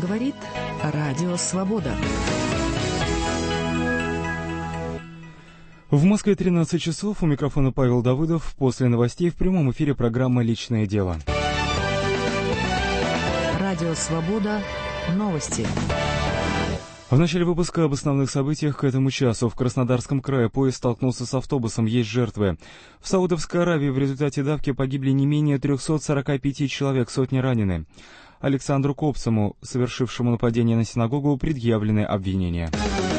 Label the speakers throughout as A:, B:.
A: говорит Радио Свобода.
B: В Москве 13 часов. У микрофона Павел Давыдов. После новостей в прямом эфире программа «Личное дело».
A: Радио Свобода. Новости.
B: В начале выпуска об основных событиях к этому часу. В Краснодарском крае поезд столкнулся с автобусом. Есть жертвы. В Саудовской Аравии в результате давки погибли не менее 345 человек, сотни ранены. Александру Копцеву, совершившему нападение на синагогу, предъявлены обвинения.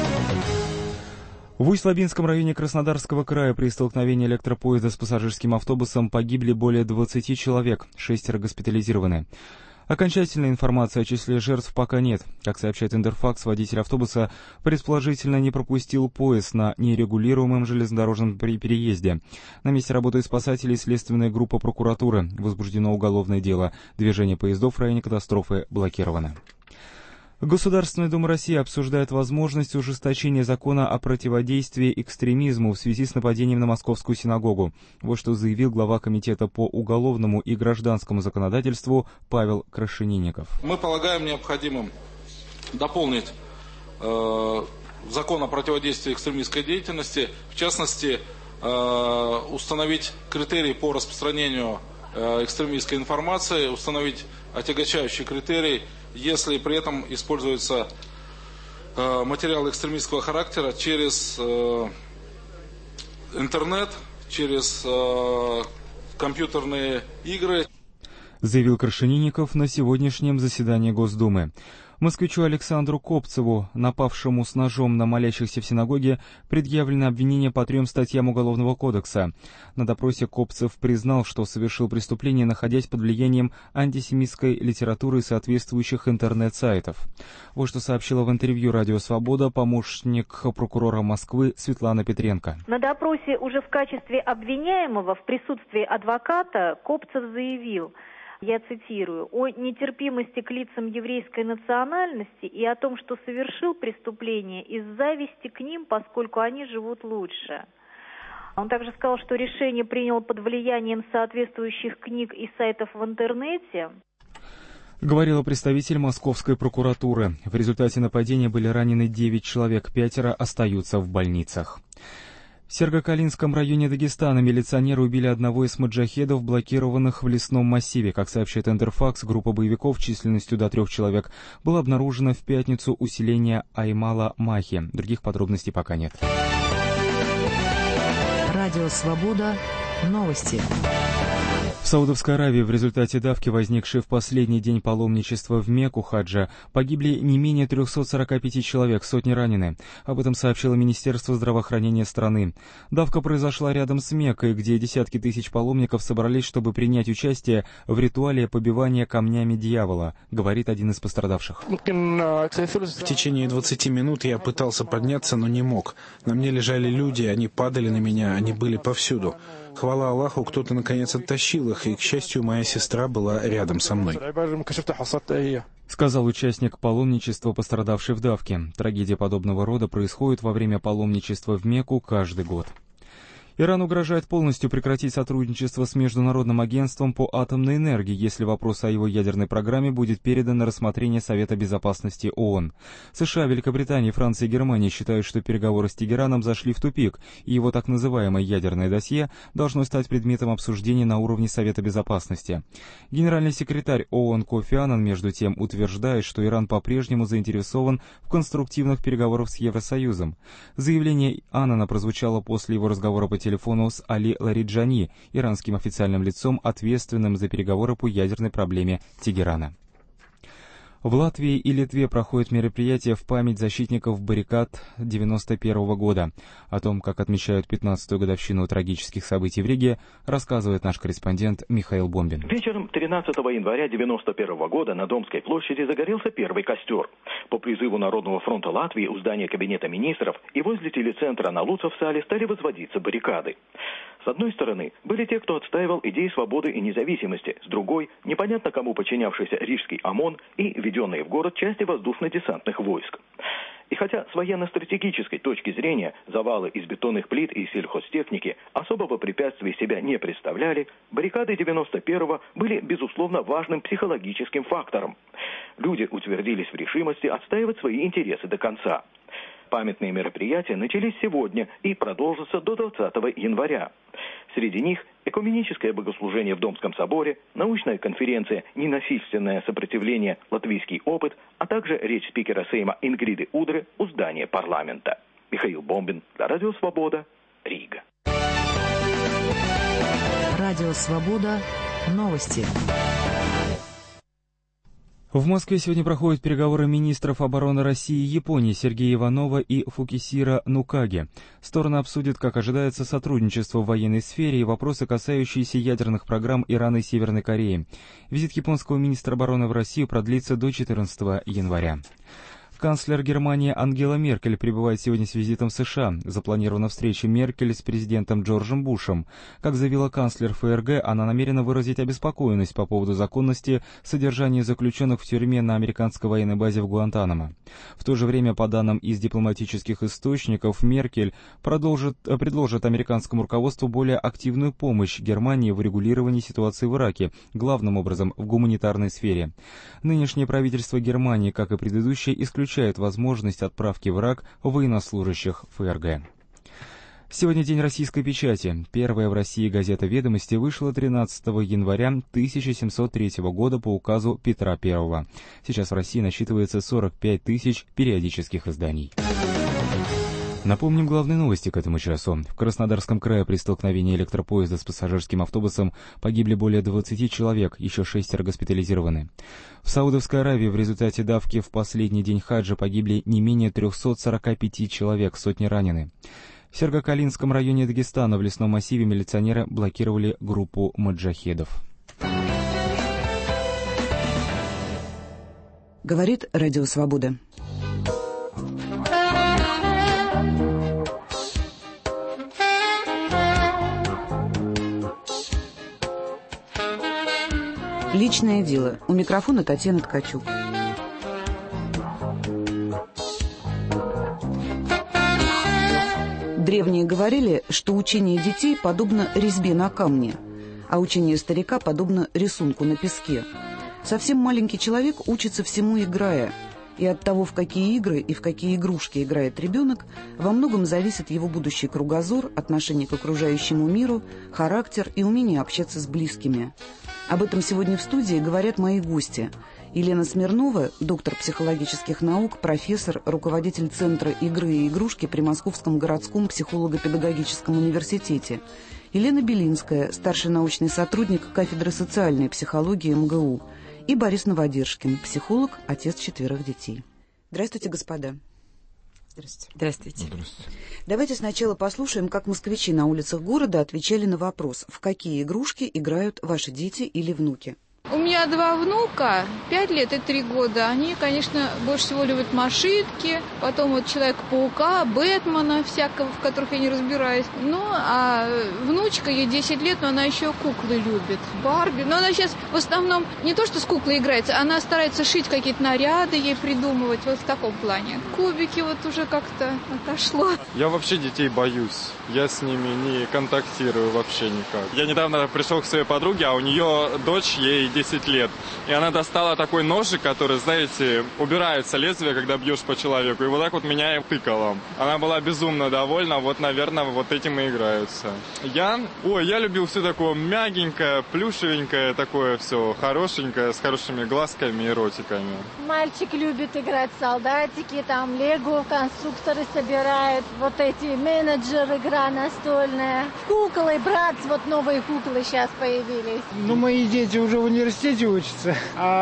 B: В Усть-Лабинском районе Краснодарского края при столкновении электропоезда с пассажирским автобусом погибли более 20 человек, 6 госпитализированы. Окончательной информации о числе жертв пока нет. Как сообщает Интерфакс, водитель автобуса предположительно не пропустил поезд на нерегулируемом железнодорожном переезде. На месте работают спасатели и следственная группа прокуратуры. Возбуждено уголовное дело. Движение поездов в районе катастрофы блокировано. Государственная Дума России обсуждает возможность ужесточения закона о противодействии экстремизму в связи с нападением на Московскую синагогу. Вот что заявил глава Комитета по уголовному и гражданскому законодательству Павел Крашенинников.
C: Мы полагаем необходимым дополнить закон о противодействии экстремистской деятельности, в частности, установить критерии по распространению экстремистской информации, установить отягчающий критерий, если при этом используются материалы экстремистского характера через интернет, через компьютерные игры.
B: Заявил Крашенинников на сегодняшнем заседании Госдумы. Москвичу Александру Копцеву, напавшему с ножом на молящихся в синагоге, предъявлено обвинение по 3 статьям Уголовного кодекса. На допросе Копцев признал, что совершил преступление, находясь под влиянием антисемитской литературы и соответствующих интернет-сайтов. Вот что сообщила в интервью «Радио Свобода» помощник прокурора Москвы Светлана Петренко.
D: На допросе уже в качестве обвиняемого в присутствии адвоката Копцев заявил, я цитирую, о нетерпимости к лицам еврейской национальности и о том, что совершил преступление из зависти к ним, поскольку они живут лучше. Он также сказал, что решение принял под влиянием соответствующих книг и сайтов в интернете.
B: Говорила представитель Московской прокуратуры. В результате нападения были ранены 9 человек, 5 остаются в больницах. В Сергокалинском районе Дагестана милиционеры убили одного из маджахедов, блокированных в лесном массиве. Как сообщает Интерфакс, группа боевиков численностью до 3 человек была обнаружена в пятницу у селения Аймала-Махи. Других подробностей пока нет.
A: Радио Свобода. Новости.
B: В Саудовской Аравии в результате давки, возникшей в последний день паломничества в Мекку хаджа, погибли не менее 345 человек, сотни ранены. Об этом сообщило Министерство здравоохранения страны. Давка произошла рядом с Меккой, где десятки тысяч паломников собрались, чтобы принять участие в ритуале побивания камнями дьявола, говорит один из пострадавших.
E: В течение 20 минут я пытался подняться, но не мог. На мне лежали люди, они падали на меня, они были повсюду. Хвала Аллаху, кто-то наконец оттащил их, и, к счастью, моя сестра была рядом со мной.
B: Сказал участник паломничества, пострадавший в давке. Трагедия подобного рода происходит во время паломничества в Мекку каждый год. Иран угрожает полностью прекратить сотрудничество с Международным агентством по атомной энергии, если вопрос о его ядерной программе будет передан на рассмотрение Совета безопасности ООН. США, Великобритания, Франция и Германия считают, что переговоры с Тегераном зашли в тупик, и его так называемое ядерное досье должно стать предметом обсуждения на уровне Совета безопасности. Генеральный секретарь ООН Кофи Аннан, между тем, утверждает, что Иран по-прежнему заинтересован в конструктивных переговорах с Евросоюзом. Заявление Аннана прозвучало после его разговора по телефону с Али Лариджани, иранским официальным лицом, ответственным за переговоры по ядерной проблеме Тегерана. В Латвии и Литве проходят мероприятия в память защитников баррикад 1991 года. О том, как отмечают 15-ю годовщину трагических событий в Риге, рассказывает наш корреспондент Михаил Бомбин.
F: Вечером 13 января 1991 года на Домской площади загорелся первый костер. По призыву Народного фронта Латвии у здания Кабинета министров и возле телецентра на Луцов-Сале стали возводиться баррикады. С одной стороны, были те, кто отстаивал идеи свободы и независимости, с другой, непонятно кому подчинявшийся Рижский ОМОН и введенные в город части воздушно-десантных войск. И хотя с военно-стратегической точки зрения завалы из бетонных плит и сельхозтехники особого препятствия себя не представляли, баррикады 91-го были, безусловно, важным психологическим фактором. Люди утвердились в решимости отстаивать свои интересы до конца. Памятные мероприятия начались сегодня и продолжатся до 20 января. Среди них экуменическое богослужение в Домском соборе, научная конференция «Ненасильственное сопротивление. Латвийский опыт», а также речь спикера Сейма Ингриды Удры у здания парламента. Михаил Бомбин для Радио Свобода, Рига.
A: Радио Свобода. Новости.
B: В Москве сегодня проходят переговоры министров обороны России и Японии Сергея Иванова и Фукисира Нукаги. Стороны обсудят, как ожидается, сотрудничество в военной сфере и вопросы, касающиеся ядерных программ Ирана и Северной Кореи. Визит японского министра обороны в Россию продлится до 14 января. Канцлер Германии Ангела Меркель прибывает сегодня с визитом в США. Запланирована встреча Меркель с президентом Джорджем Бушем. Как заявила канцлер ФРГ, она намерена выразить обеспокоенность по поводу законности содержания заключенных в тюрьме на американской военной базе в Гуантанамо. В то же время, по данным из дипломатических источников, Меркель предложит американскому руководству более активную помощь Германии в регулировании ситуации в Ираке, главным образом в гуманитарной сфере. Нынешнее правительство Германии, как и предыдущее, исключает возможность отправки в Ирак военнослужащих ФРГ. Сегодня день российской печати. Первая в России газета «Ведомости» вышла 13 января 1703 года по указу Петра I. Сейчас в России насчитывается 45 тысяч периодических изданий. Напомним главные новости к этому часу. В Краснодарском крае при столкновении электропоезда с пассажирским автобусом погибли более 20 человек, еще 6 госпитализированы. В Саудовской Аравии в результате давки в последний день хаджа погибли не менее 345 человек, сотни ранены. В Сергокалинском районе Дагестана в лесном массиве милиционеры блокировали группу маджахедов.
A: Говорит Радио Свобода. Личное дело. У микрофона Татьяна Ткачук. Древние говорили, что учение детей подобно резьбе на камне, а учение старика подобно рисунку на песке. Совсем маленький человек учится всему, играя. И от того, в какие игры и в какие игрушки играет ребенок, во многом зависит его будущий кругозор, отношение к окружающему миру, характер и умение общаться с близкими. Об этом сегодня в студии говорят мои гости. Елена Смирнова, доктор психологических наук, профессор, руководитель Центра игры и игрушки при Московском городском психолого-педагогическом университете. Елена Белинская, старший научный сотрудник кафедры социальной психологии МГУ. И Борис Новодержкин, психолог, отец 4 детей. Здравствуйте, господа. Здравствуйте.
G: Здравствуйте.
E: Здравствуйте.
A: Давайте сначала послушаем, как москвичи на улицах города отвечали на вопрос, в какие игрушки играют ваши дети или внуки.
G: У меня 2 внука, 5 лет и 3 года. Они, конечно, больше всего любят машинки, потом вот Человека-паука, Бэтмена всякого, в которых я не разбираюсь. Ну, а внучка, ей 10 лет, но она еще куклы любит. Барби. Но она сейчас в основном не то, что с куклой играется, она старается шить какие-то наряды, ей придумывать, вот в таком плане. Кубики вот уже как-то отошло.
H: Я вообще детей боюсь. Я с ними не контактирую вообще никак. Я недавно пришел к своей подруге, а у нее дочь, ей 10 лет. И она достала такой ножик, который, знаете, убирается лезвие, когда бьешь по человеку. И вот так вот меня и тыкала. Она была безумно довольна. Вот, наверное, вот этим и играются. Я любил все такое мягенькое, плюшевенькое, такое все хорошенькое, с хорошими глазками и ротиками.
I: Мальчик любит играть в солдатики, там лего, конструкторы собирают. Вот эти менеджеры, игра настольная. Куклы, брат, вот новые куклы сейчас появились.
J: Ну, мои дети уже в университете учатся,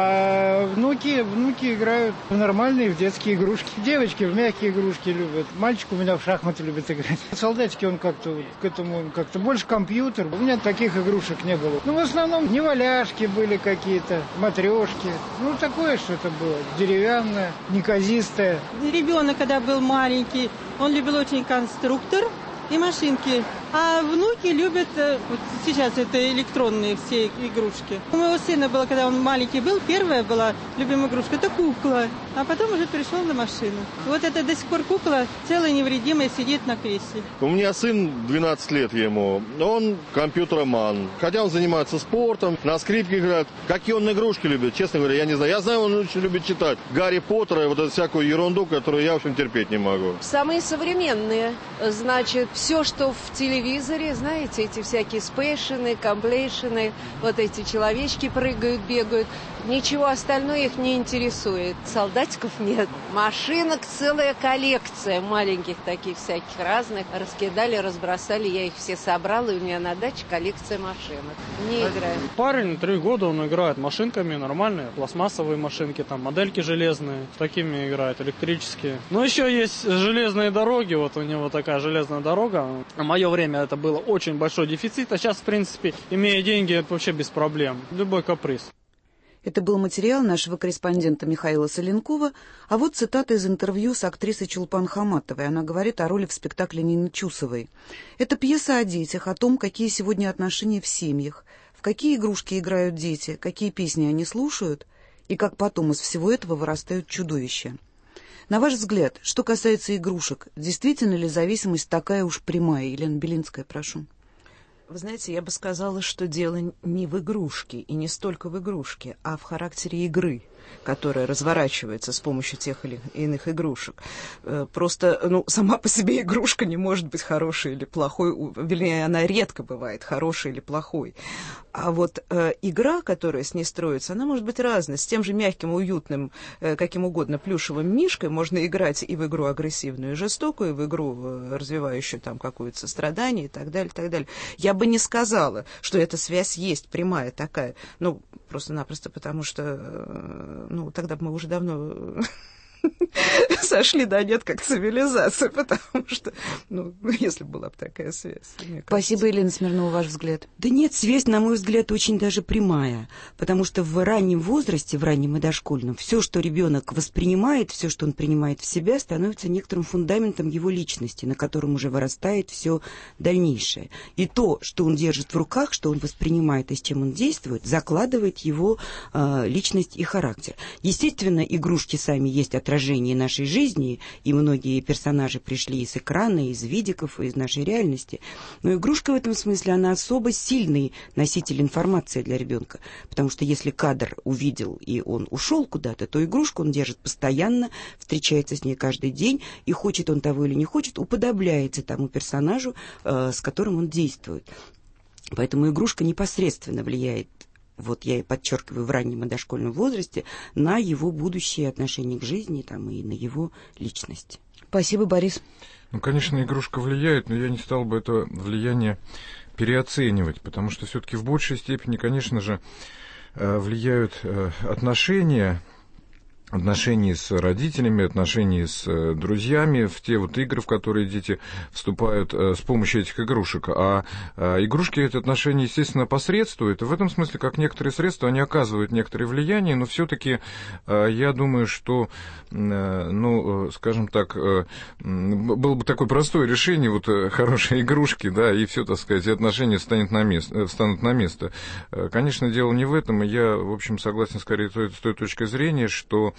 J: а внуки играют в нормальные, в детские игрушки. Девочки в мягкие игрушки любят. Мальчик у меня в шахматы любит играть. Солдатики он как-то к этому как-то больше компьютер. У меня таких игрушек не было. Ну, в основном неваляшки были какие-то, матрешки. Ну, такое что-то было. Деревянное, неказистое.
K: Ребенок, когда был маленький, он любил очень конструктор и машинки. А внуки любят, вот сейчас это электронные все игрушки. У моего сына было, когда он маленький был, первая была любимая игрушка, это кукла. А потом уже перешел на машину. Вот это до сих пор кукла целая невредимая сидит на кресле.
L: У меня сын 12 лет ему. Он компьютероман. Хотя он занимается спортом, на скрипке играет. Какие он игрушки любит, честно говоря, я не знаю. Я знаю, он очень любит читать Гарри Поттера и вот эту всякую ерунду, которую я, в общем, терпеть не могу.
M: Самые современные. Значит, все, что в телевизоре, знаете, эти всякие спейшены, комплейшены, вот эти человечки прыгают, бегают. Ничего остальное их не интересует. Солдатиков нет. Машинок целая коллекция маленьких таких всяких разных. Раскидали, разбросали, я их все собрала, и у меня на даче коллекция машинок. Не играю.
N: Парень 3 года он играет машинками нормальные, пластмассовые машинки, там модельки железные, такими играет, электрические. Но еще есть железные дороги, вот у него такая железная дорога. В мое время это было очень большой дефицит, а сейчас, в принципе, имея деньги, это вообще без проблем. Любой каприз.
A: Это был материал нашего корреспондента Михаила Соленкова, а вот цитата из интервью с актрисой Чулпан Хаматовой. Она говорит о роли в спектакле Нины Чусовой. «Это пьеса о детях, о том, какие сегодня отношения в семьях, в какие игрушки играют дети, какие песни они слушают, и как потом из всего этого вырастают чудовища. На ваш взгляд, что касается игрушек, действительно ли зависимость такая уж прямая? Елена Белинская, прошу».
O: Вы знаете, я бы сказала, что дело не в игрушке, и не столько в игрушке, а в характере игры, которая разворачивается с помощью тех или иных игрушек. Просто, сама по себе игрушка не может быть хорошей или плохой, вернее, она редко бывает хорошей или плохой. А вот игра, которая с ней строится, она может быть разной. С тем же мягким, уютным, каким угодно плюшевым мишкой можно играть и в игру агрессивную и жестокую, и в игру, развивающую там какое-то сострадание и так далее, и так далее. Я бы не сказала, что эта связь есть прямая такая, просто-напросто потому что, тогда бы мы уже давно сошли на нет как цивилизация, потому что, если была бы такая связь.
A: Спасибо, Елена Смирнова, ваш взгляд.
P: Да нет, связь, на мой взгляд, очень даже прямая, потому что в раннем возрасте, в раннем и дошкольном, все, что ребенок воспринимает, все, что он принимает в себя, становится некоторым фундаментом его личности, на котором уже вырастает все дальнейшее. И то, что он держит в руках, что он воспринимает и с чем он действует, закладывает его личность и характер. Естественно, игрушки сами есть отражение нашей жизни, и многие персонажи пришли из экрана, из видиков, из нашей реальности. Но игрушка в этом смысле, она особо сильный носитель информации для ребенка, потому что если кадр увидел и он ушел куда-то, то игрушку он держит постоянно, встречается с ней каждый день, и хочет он того или не хочет, уподобляется тому персонажу, с которым он действует. Поэтому игрушка непосредственно влияет, вот я и подчеркиваю, в раннем и дошкольном возрасте, на его будущее отношение к жизни и на его личность.
A: Спасибо, Борис.
Q: Конечно, игрушка влияет, но я не стал бы это влияние переоценивать, потому что все-таки в большей степени, конечно же, влияют отношения с родителями, отношения с друзьями, в те игры, в которые дети вступают с помощью этих игрушек. А игрушки эти отношения, естественно, посредствуют. И в этом смысле, как некоторые средства, они оказывают некоторое влияние, но все-таки я думаю, что, скажем так, было бы такое простое решение, хорошие игрушки, и все, так сказать, отношения станут на место. Конечно, дело не в этом, и я, в общем, согласен скорее с той точкой зрения, что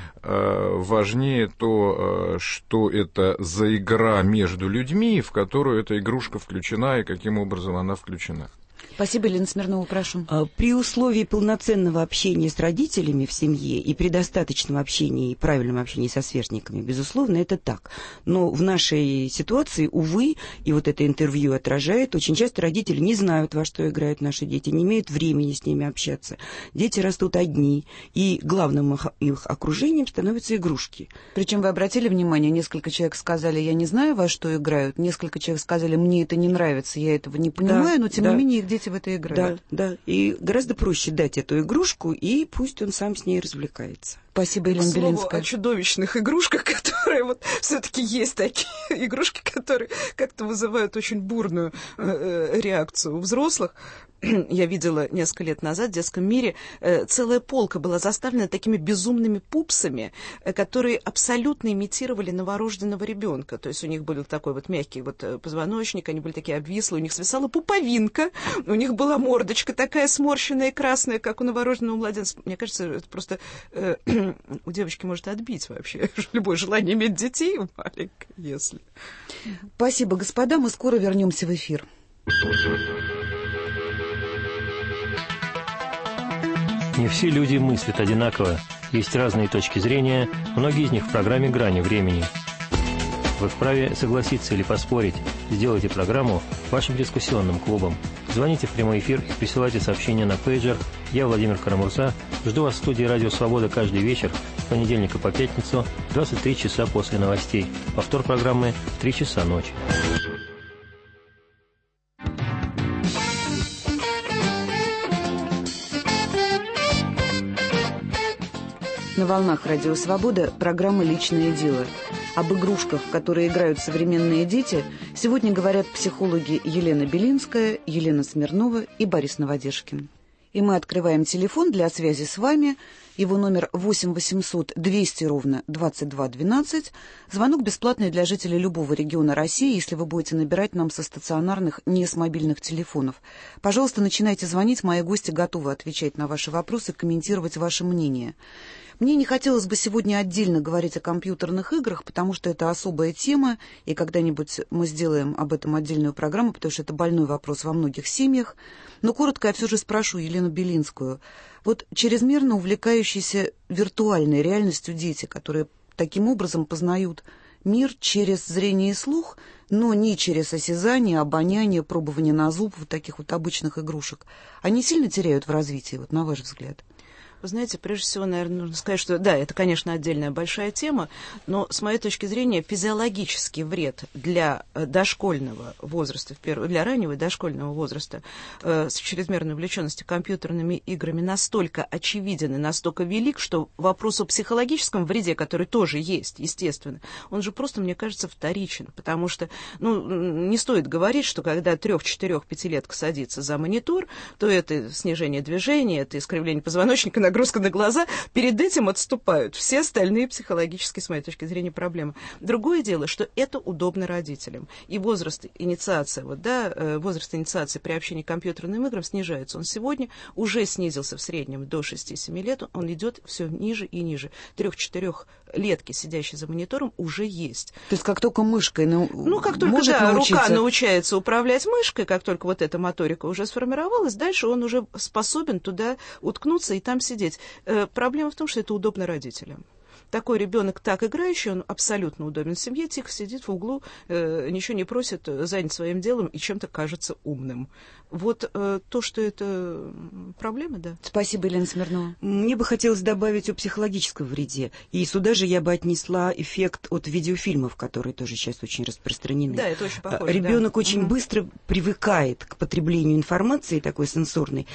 Q: важнее то, что это за игра между людьми, в которую эта игрушка включена и каким образом она включена.
A: Спасибо, Елена Смирнова, прошу.
P: При условии полноценного общения с родителями в семье и при достаточном общении и правильном общении со сверстниками, безусловно, это так. Но в нашей ситуации, увы, и это интервью отражает, очень часто родители не знают, во что играют наши дети, не имеют времени с ними общаться. Дети растут одни, и главным их окружением становятся игрушки.
A: Причем вы обратили внимание, несколько человек сказали, я не знаю, во что играют, несколько человек сказали, мне это не нравится, я этого не понимаю, но тем не менее их дети в это играют.
P: Да. И гораздо проще дать эту игрушку, и пусть он сам с ней развлекается.
A: Спасибо, Елена Белинская.
O: О чудовищных игрушках, которые вот все-таки есть такие игрушки, которые как-то вызывают очень бурную реакцию у взрослых. Я видела несколько лет назад в детском мире, целая полка была заставлена такими безумными пупсами, которые абсолютно имитировали новорожденного ребенка. То есть у них был такой вот мягкий вот позвоночник, они были такие обвислые, у них свисала пуповинка, у них была мордочка такая сморщенная и красная, как у новорожденного младенца. Мне кажется, это просто у девочки может отбить вообще любое желание иметь детей маленькое, если.
A: Спасибо, господа, мы скоро вернемся в эфир.
R: Не все люди мыслят одинаково. Есть разные точки зрения, многие из них в программе «Грани времени». Вы вправе согласиться или поспорить. Сделайте программу вашим дискуссионным клубом. Звоните в прямой эфир и присылайте сообщения на пейджер. Я, Владимир Карамурза, жду вас в студии «Радио Свобода» каждый вечер с понедельника по пятницу, 23 часа после новостей. Повтор программы в 3 часа ночи.
A: На волнах «Радио Свобода» программа «Личное дело». Об игрушках, в которые играют современные дети, сегодня говорят психологи Елена Белинская, Елена Смирнова и Борис Новодежкин. И мы открываем телефон для связи с вами. Его номер 8 800 200 ровно 22 12. Звонок бесплатный для жителей любого региона России, если вы будете набирать нам со стационарных, не с мобильных телефонов. Пожалуйста, начинайте звонить. Мои гости готовы отвечать на ваши вопросы, комментировать ваше мнение. Мне не хотелось бы сегодня отдельно говорить о компьютерных играх, потому что это особая тема, и когда-нибудь мы сделаем об этом отдельную программу, потому что это больной вопрос во многих семьях. Но коротко я все же спрошу Елену Белинскую. Вот чрезмерно увлекающиеся виртуальной реальностью дети, которые таким образом познают мир через зрение и слух, но не через осязание, обоняние, пробование на зуб, вот таких вот обычных игрушек, они сильно теряют в развитии, вот на ваш взгляд?
O: Вы знаете, прежде всего, наверное, нужно сказать, что да, это, конечно, отдельная большая тема, но, с моей точки зрения, физиологический вред для дошкольного возраста, для раннего и дошкольного возраста с чрезмерной увлеченностью компьютерными играми настолько очевиден и настолько велик, что вопрос о психологическом вреде, который тоже есть, естественно, он же просто, мне кажется, вторичен, потому что, не стоит говорить, что когда 3, 4, 5-летка садится за монитор, то это снижение движения, это искривление позвоночника, нагрузка на глаза, перед этим отступают все остальные психологические, с моей точки зрения, проблемы. Другое дело, что это удобно родителям. И возраст инициации, возраст инициации при общении к компьютерным играм снижается. Он сегодня уже снизился в среднем до 6-7 лет, он идет все ниже и ниже. 3-4-летки, сидящие за монитором, уже есть.
A: То есть как только мышкой
O: как только рука научается управлять мышкой, как только вот эта моторика уже сформировалась, дальше он уже способен туда уткнуться и там сидеть. Проблема в том, что это удобно родителям. Такой ребенок, так играющий, он абсолютно удобен в семье, тихо сидит в углу, ничего не просит, занят своим делом и чем-то кажется умным. Вот то, что это проблема, да.
A: Спасибо, Елена Смирнова.
P: Мне бы хотелось добавить о психологическом вреде. И сюда же я бы отнесла эффект от видеофильмов, которые тоже сейчас очень распространены.
O: Да, это очень похоже.
P: Ребенок очень быстро привыкает к потреблению информации такой сенсорной,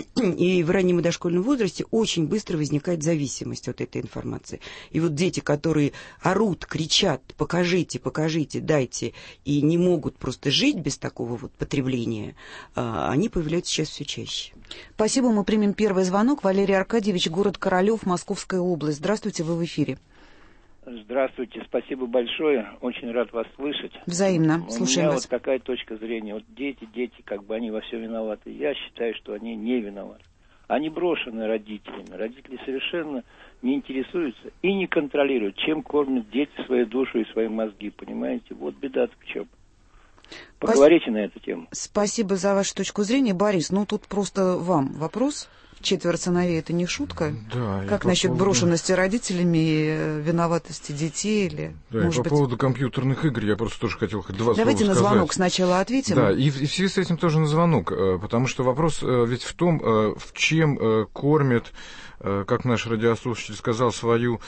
P: и в раннем и дошкольном возрасте очень быстро возникает зависимость от этой информации. И вот дети, которые орут, кричат, покажите, покажите, дайте, и не могут просто жить без такого вот потребления, они появляются сейчас все чаще.
A: Спасибо, мы примем первый звонок. Валерий Аркадьевич, город Королев, Московская область. Здравствуйте, вы в эфире.
S: Здравствуйте, спасибо большое, очень рад вас слышать.
A: Взаимно, слушаем вас.
S: У меня вот такая точка зрения, вот дети, как бы они во всем виноваты. Я считаю, что они не виноваты. Они брошены родителями, родители совершенно не интересуются и не контролируют, чем кормят дети свою душу и свои мозги, понимаете? Вот беда-то в чем. Поговорите на эту тему.
A: Спасибо за вашу точку зрения. Борис, тут просто вам вопрос. 4 сыновей — это не шутка?
Q: Да.
A: Как насчет брошенности родителями и виноватости детей? Или,
Q: да, и по поводу компьютерных игр я просто тоже хотел хоть 2 слова сказать.
A: Давайте на звонок сначала ответим.
Q: Да, и в связи с этим тоже на звонок, потому что вопрос ведь в том, в чем кормят, как наш радиослушатель сказал, свою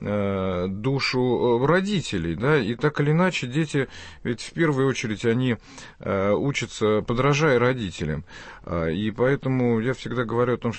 Q: душу родителей, да, и так или иначе дети, ведь в первую очередь они учатся, подражая родителям, и поэтому я всегда говорю о том, что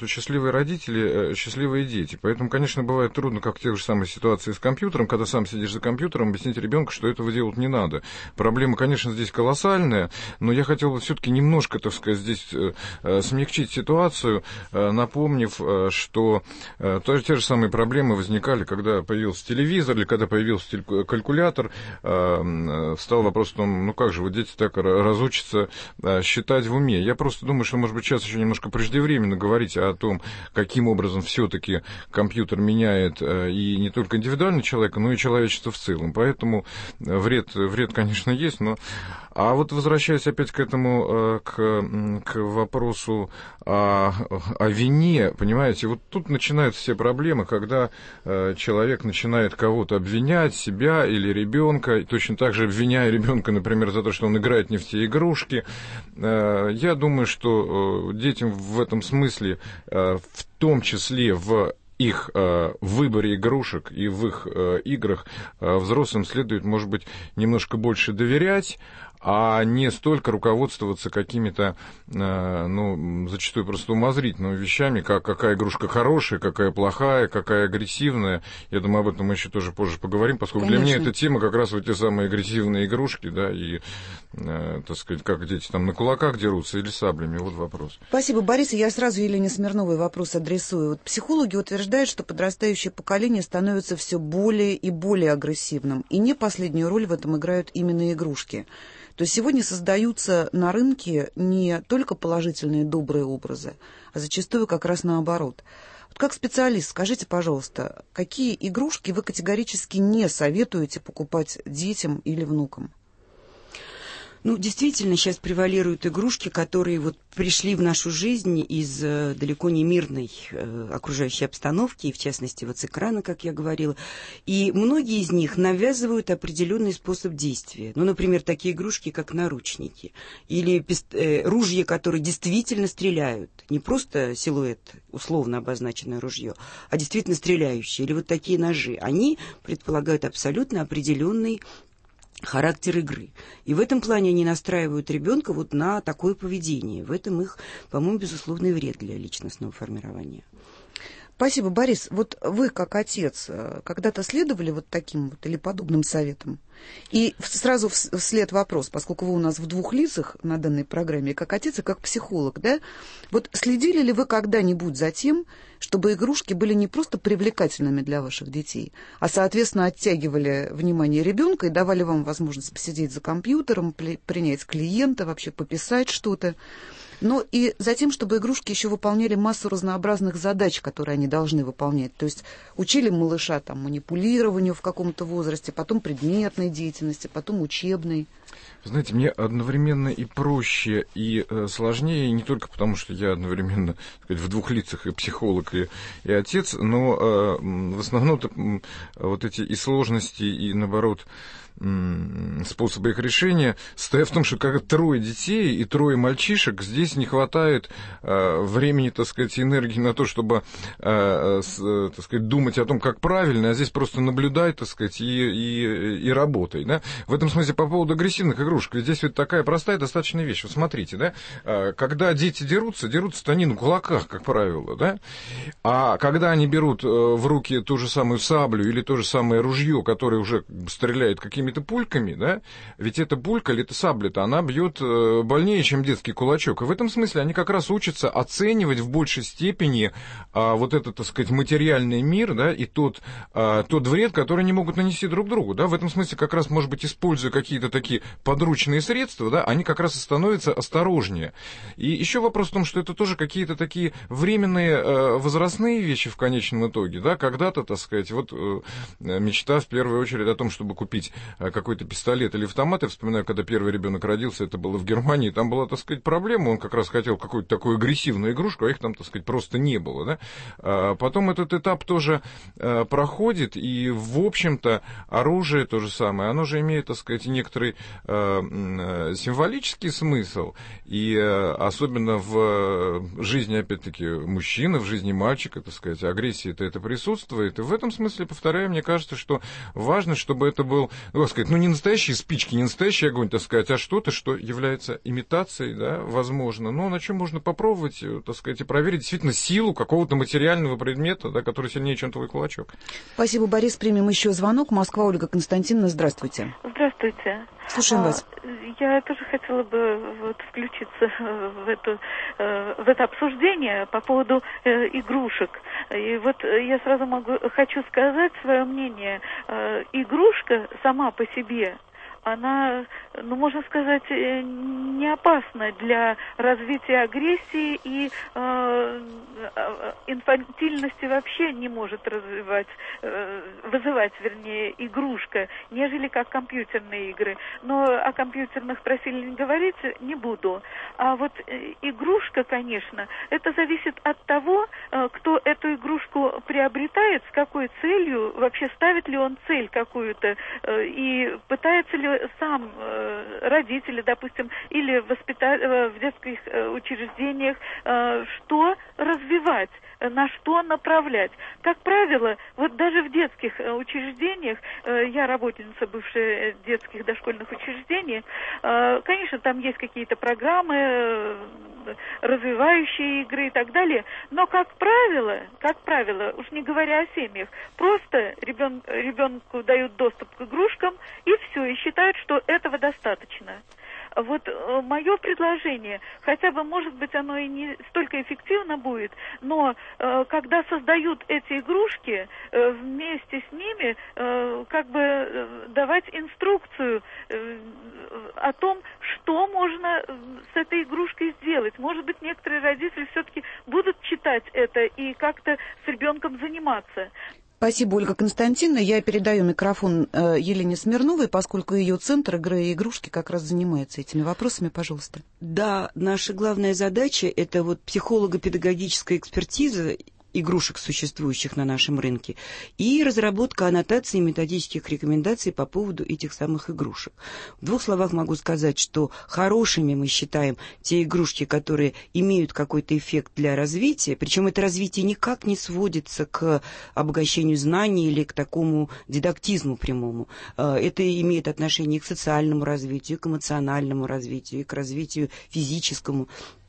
Q: что счастливые родители, счастливые дети. Поэтому, конечно, бывает трудно, как в тех же самых ситуациях с компьютером, когда сам сидишь за компьютером, объяснить ребенку, что этого делать не надо. Проблема, конечно, здесь колоссальная, но я хотел бы все-таки немножко, так сказать, здесь смягчить ситуацию, напомнив, что те же самые проблемы возникали, когда появился телевизор или когда появился калькулятор. Стал вопрос в том, ну как же, вот дети так разучатся считать в уме. Я просто думаю, что, может быть, сейчас еще немножко преждевременно говорить о том, каким образом все-таки компьютер меняет и не только индивидуально человека, но и человечество в целом. Поэтому вред, конечно, есть, но... А вот возвращаясь опять к этому, к вопросу о вине, понимаете, вот тут начинаются все проблемы, когда человек начинает кого-то обвинять, себя или ребенка, точно так же обвиняя ребенка, например, за то, что он играет не в те игрушки. Я думаю, что детям в этом смысле, в том числе в их выборе игрушек и в их играх, взрослым следует, может быть, немножко больше доверять, а не столько руководствоваться какими-то, ну, зачастую просто умозрительными вещами, как какая игрушка хорошая, какая плохая, какая агрессивная. Я думаю, об этом мы еще тоже позже поговорим, поскольку Конечно. Для меня эта тема как раз вот те самые агрессивные игрушки, да, и, так сказать, как дети там на кулаках дерутся или саблями, вот вопрос.
A: Спасибо, Борис. Я сразу Елене Смирновой вопрос адресую. Вот психологи утверждают, что подрастающее поколение становится все более и более агрессивным, и не последнюю роль в этом играют именно игрушки. То есть сегодня создаются на рынке не только положительные добрые образы, а зачастую как раз наоборот. Вот как специалист, скажите, пожалуйста, какие игрушки вы категорически не советуете покупать детям или внукам?
P: Ну, действительно, сейчас превалируют игрушки, которые вот пришли в нашу жизнь из далеко не мирной окружающей обстановки, и в частности вот с экрана, как я говорила. И многие из них навязывают определенный способ действия. Ну, например, такие игрушки, как наручники, или ружья, которые действительно стреляют. Не просто силуэт, условно обозначенное ружье, а действительно стреляющие. Или вот такие ножи. Они предполагают абсолютно определенный характер игры. И в этом плане они настраивают ребенка вот на такое поведение. В этом их, по-моему, безусловный вред для личностного формирования.
A: Спасибо, Борис. Вот вы, как отец, когда-то следовали вот таким вот или подобным советам? И сразу вслед вопрос, поскольку вы у нас в двух лицах на данной программе, как отец и как психолог, да? Вот следили ли вы когда-нибудь за тем, чтобы игрушки были не просто привлекательными для ваших детей, а, соответственно, оттягивали внимание ребенка и давали вам возможность посидеть за компьютером, принять клиента, вообще пописать что-то? Но и за тем, чтобы игрушки еще выполняли массу разнообразных задач, которые они должны выполнять. То есть учили малыша там, манипулированию в каком-то возрасте, потом предметной деятельности, потом учебной.
Q: Знаете, мне одновременно и проще, и сложнее, не только потому, что я одновременно, так сказать, в двух лицах и психолог, и отец, но в основном-то вот эти и сложности, и, наоборот, способы их решения состоят в том, что как трое детей и трое мальчишек, здесь не хватает времени, так сказать, энергии на то, чтобы, так сказать, думать о том, как правильно, а здесь просто наблюдай, так сказать, и работай, да. В этом смысле по поводу агрессивных игрушек, здесь ведь такая простая достаточная вещь. Вот смотрите, да, когда дети дерутся-то они на кулаках, как правило, да, а когда они берут в руки ту же самую саблю или то же самое ружье, которое уже стреляет какими-то пульками, да, ведь эта пулька или эта сабля-то, она бьет больнее, чем детский кулачок. И в этом смысле они как раз учатся оценивать в большей степени вот этот, так сказать, материальный мир, да, и тот вред, который они могут нанести друг другу, да. В этом смысле как раз, может быть, используя какие-то такие подручные средства, да, они как раз и становятся осторожнее. И еще вопрос в том, что это тоже какие-то такие временные возрастные вещи в конечном итоге, да, когда-то, так сказать, вот мечта в первую очередь о том, чтобы купить какой-то пистолет или автомат. Я вспоминаю, когда первый ребенок родился, это было в Германии, там была, так сказать, проблема, он как раз хотел какую-то такую агрессивную игрушку, а их там, так сказать, просто не было, да. Потом этот этап тоже проходит, и, в общем-то, оружие то же самое, оно же имеет, так сказать, некоторый символический смысл, и особенно в жизни, опять-таки, мужчины, в жизни мальчика, так сказать, агрессия-то это присутствует, и в этом смысле, повторяю, мне кажется, что важно, чтобы это был, ну, сказать, ну, не настоящие спички, не настоящий огонь, так сказать, а что-то, что является имитацией, да, возможно, можно, но на чем можно попробовать, так сказать, и проверить действительно силу какого-то материального предмета, да, который сильнее, чем твой кулачок.
A: Спасибо, Борис. Примем еще звонок. Москва, Ольга Константиновна, здравствуйте.
T: Здравствуйте.
A: Слушаем вас.
T: Я тоже хотела бы включиться в это обсуждение по поводу игрушек. И я сразу хочу сказать свое мнение. Игрушка сама по себе, она, можно сказать, не опасна для развития агрессии и инфантильности вообще не может вызывать игрушка, нежели как компьютерные игры. Но о компьютерных просили не говорить, не буду. А игрушка, конечно, это зависит от того, кто эту игрушку приобретает, с какой целью, вообще ставит ли он цель какую-то и пытается ли сам родители, допустим, или в детских учреждениях, что развивать, на что направлять. Как правило, даже в детских учреждениях, я работница бывшая детских дошкольных учреждений, конечно, там есть какие-то программы, развивающие игры и так далее, но как правило, уж не говоря о семьях, просто ребенку дают доступ к игрушкам и все, и считают, что этого достаточно. Мое предложение, хотя бы, может быть, оно и не столько эффективно будет, но когда создают эти игрушки, вместе с ними давать инструкцию о том, что можно с этой игрушкой сделать. Может быть, некоторые родители все-таки будут читать это и как-то с ребенком заниматься.
A: Спасибо, Ольга Константиновна. Я передаю микрофон Елене Смирновой, поскольку ее центр игры и игрушки как раз занимается этими вопросами. Пожалуйста.
P: Да, наша главная задача – это психолого-педагогическая экспертиза игрушек, существующих на нашем рынке, и разработка аннотаций и методических рекомендаций по поводу этих самых игрушек. В двух словах могу сказать, что хорошими мы считаем те игрушки, которые имеют какой-то эффект для развития, причем это развитие никак не сводится к обогащению знаний или к такому дидактизму прямому. Это имеет отношение к социальному развитию, к эмоциональному развитию, к развитию физическому.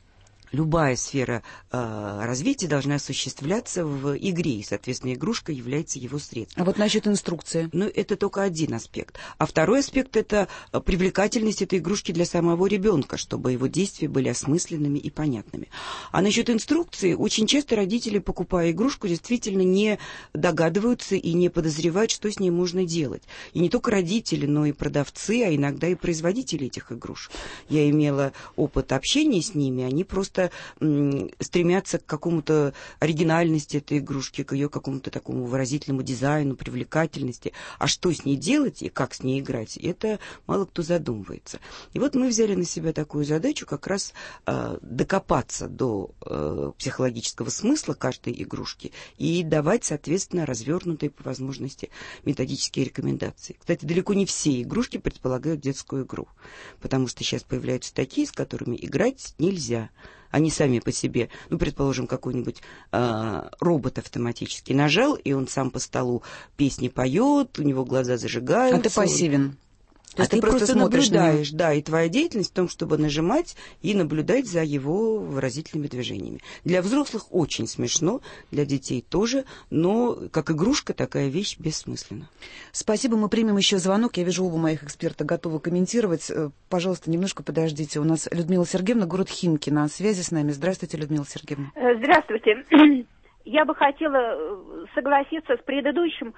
P: Любая сфера развития должна осуществляться в игре, и, соответственно, игрушка является его средством.
A: А насчет инструкции?
P: Это только один аспект. А второй аспект – это привлекательность этой игрушки для самого ребенка, чтобы его действия были осмысленными и понятными. А насчет инструкции, очень часто родители, покупая игрушку, действительно не догадываются и не подозревают, что с ней можно делать. И не только родители, но и продавцы, а иногда и производители этих игрушек. Я имела опыт общения с ними, они просто стремятся к какому-то оригинальности этой игрушки, к ее какому-то такому выразительному дизайну, привлекательности. А что с ней делать и как с ней играть, это мало кто задумывается. И мы взяли на себя такую задачу как раз докопаться до психологического смысла каждой игрушки и давать, соответственно, развернутые по возможности методические рекомендации. Кстати, далеко не все игрушки предполагают детскую игру, потому что сейчас появляются такие, с которыми играть нельзя. Они сами по себе, предположим, какой-нибудь робот автоматически нажал, и он сам по столу песни поет, у него глаза зажигаются.
A: А ты пассивен.
P: То есть ты просто наблюдаешь, да, и твоя деятельность в том, чтобы нажимать и наблюдать за его выразительными движениями. Для взрослых очень смешно, для детей тоже, но как игрушка такая вещь бессмысленна.
A: Спасибо, мы примем еще звонок. Я вижу, оба моих эксперта готовы комментировать. Пожалуйста, немножко подождите. У нас Людмила Сергеевна, город Химки, на связи с нами. Здравствуйте, Людмила Сергеевна.
U: Здравствуйте. Я бы хотела согласиться с предыдущим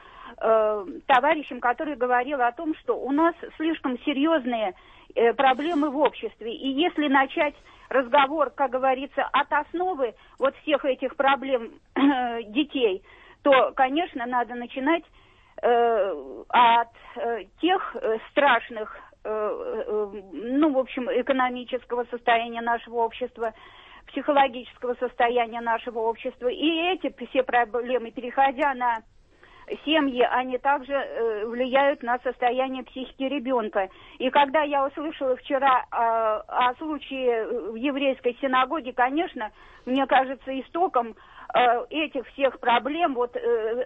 U: товарищем, который говорил о том, что у нас слишком серьезные проблемы в обществе. И если начать разговор, как говорится, от основы всех этих проблем детей, то, конечно, надо начинать от тех страшных, экономического состояния нашего общества, психологического состояния нашего общества. И эти все проблемы, переходя на семьи, они также влияют на состояние психики ребенка. И когда я услышала вчера о случае в еврейской синагоге, конечно, мне кажется, истоком этих всех проблем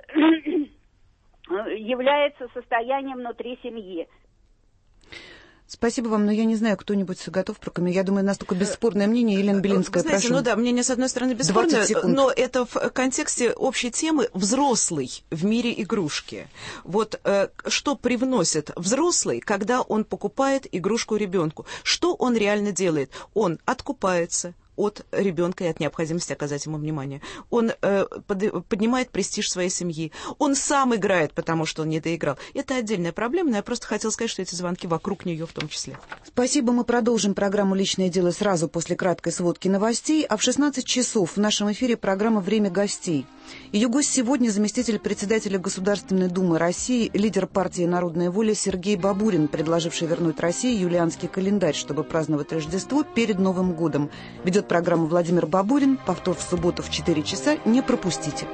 U: является состояние внутри семьи.
A: Спасибо вам, но я не знаю, кто-нибудь готов прокомментировать. Я думаю, настолько бесспорное мнение. Елена Белинская,
O: знаете,
A: прошу.
O: Ну да, мнение, с одной стороны, бесспорное, но это в контексте общей темы «взрослый в мире игрушки». Вот что привносит взрослый, когда он покупает игрушку ребенку? Что он реально делает? Он откупается от ребенка и от необходимости оказать ему внимание. Он поднимает престиж своей семьи. Он сам играет, потому что он не доиграл. Это отдельная проблема, но я просто хотела сказать, что эти звонки вокруг нее в том числе.
A: Спасибо. Мы продолжим программу «Личное дело» сразу после краткой сводки новостей. А в 16 часов в нашем эфире программа «Время гостей». Ее гость сегодня заместитель председателя Государственной Думы России, лидер партии «Народная воля» Сергей Бабурин, предложивший вернуть России юлианский календарь, чтобы праздновать Рождество перед Новым годом. Ведет программу Владимир Бабурин. Повтор в субботу в 4 часа. Не пропустите.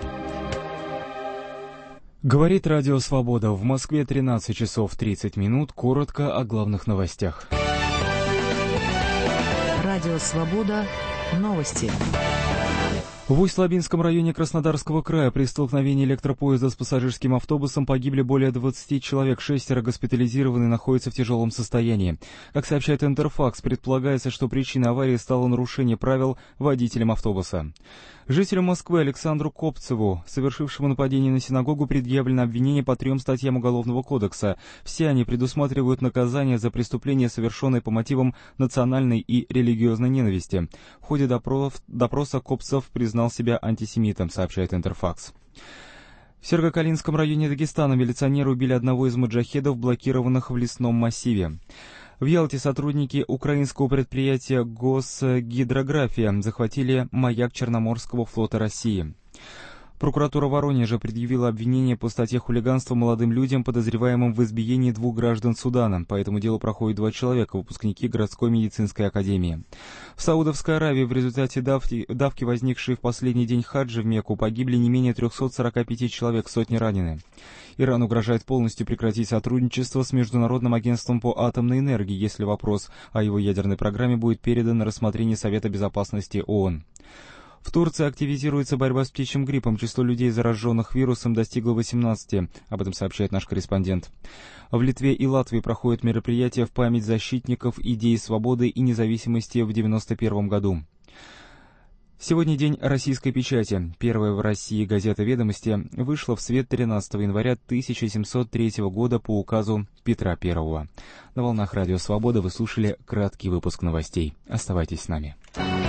B: Говорит Радио Свобода. В Москве 13 часов 30 минут. Коротко о главных новостях.
C: Радио Свобода. Новости.
B: В Усть-Лабинском районе Краснодарского края при столкновении электропоезда с пассажирским автобусом погибли более 20 человек, 6 госпитализированы и находятся в тяжелом состоянии. Как сообщает Интерфакс, предполагается, что причиной аварии стало нарушение правил водителем автобуса. Жителю Москвы Александру Копцеву, совершившему нападение на синагогу, предъявлено обвинение по 3 статьям Уголовного кодекса. Все они предусматривают наказание за преступления, совершенные по мотивам национальной и религиозной ненависти. В ходе допроса Копцев признал себя антисемитом, сообщает Интерфакс. В Сергокалинском районе Дагестана милиционеры убили одного из маджахедов, блокированных в лесном массиве. В Ялте сотрудники украинского предприятия «Госгидрография» захватили маяк Черноморского флота России. Прокуратура Воронежа предъявила обвинение по статье хулиганства молодым людям, подозреваемым в избиении 2 граждан Судана. По этому делу проходят 2 человека, выпускники городской медицинской академии. В Саудовской Аравии в результате давки, возникшей в последний день хаджа в Мекку, погибли не менее 345 человек, сотни ранены. Иран угрожает полностью прекратить сотрудничество с Международным агентством по атомной энергии, если вопрос о его ядерной программе будет передан на рассмотрение Совета безопасности ООН. В Турции активизируется борьба с птичьим гриппом. Число людей, зараженных вирусом, достигло 18. Об этом сообщает наш корреспондент. В Литве и Латвии проходят мероприятия в память защитников идеи свободы и независимости в 1991 году. Сегодня день российской печати. Первая в России газета «Ведомости» вышла в свет 13 января 1703 года по указу Петра I. На волнах Радио Свобода вы слушали краткий выпуск новостей. Оставайтесь с нами.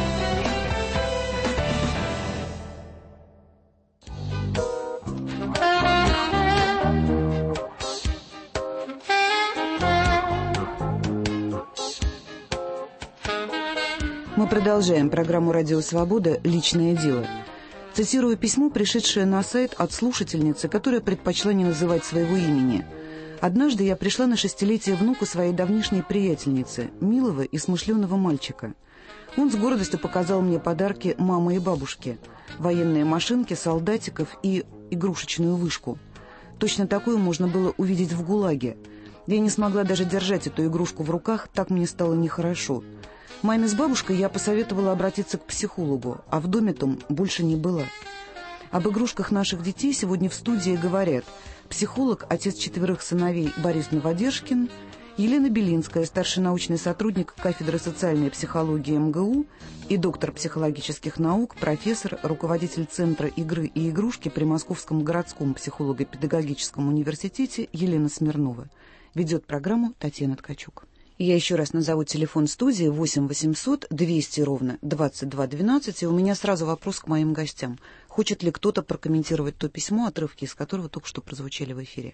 A: Мы продолжаем программу «Радио Свобода. Личное дело». Цитирую письмо, пришедшее на сайт от слушательницы, которая предпочла не называть своего имени. «Однажды я пришла на 6-летие внука своей давнишней приятельницы, милого и смышленого мальчика. Он с гордостью показал мне подарки мамы и бабушки, военные машинки, солдатиков и игрушечную вышку. Точно такую можно было увидеть в ГУЛАГе. Я не смогла даже держать эту игрушку в руках, так мне стало нехорошо. Маме с бабушкой я посоветовала обратиться к психологу, а в доме том больше не была. Об игрушках наших детей сегодня в студии говорят психолог, отец 4 сыновей Борис Новодержкин, Елена Белинская, старший научный сотрудник кафедры социальной психологии МГУ и доктор психологических наук, профессор, руководитель Центра игры и игрушки при Московском городском психолого-педагогическом университете Елена Смирнова. Ведет программу Татьяна Ткачук. Я еще раз назову телефон студии 8 800 200 ровно 22 12, и у меня сразу вопрос к моим гостям. Хочет ли кто-то прокомментировать то письмо, отрывки из которого только что прозвучали в эфире?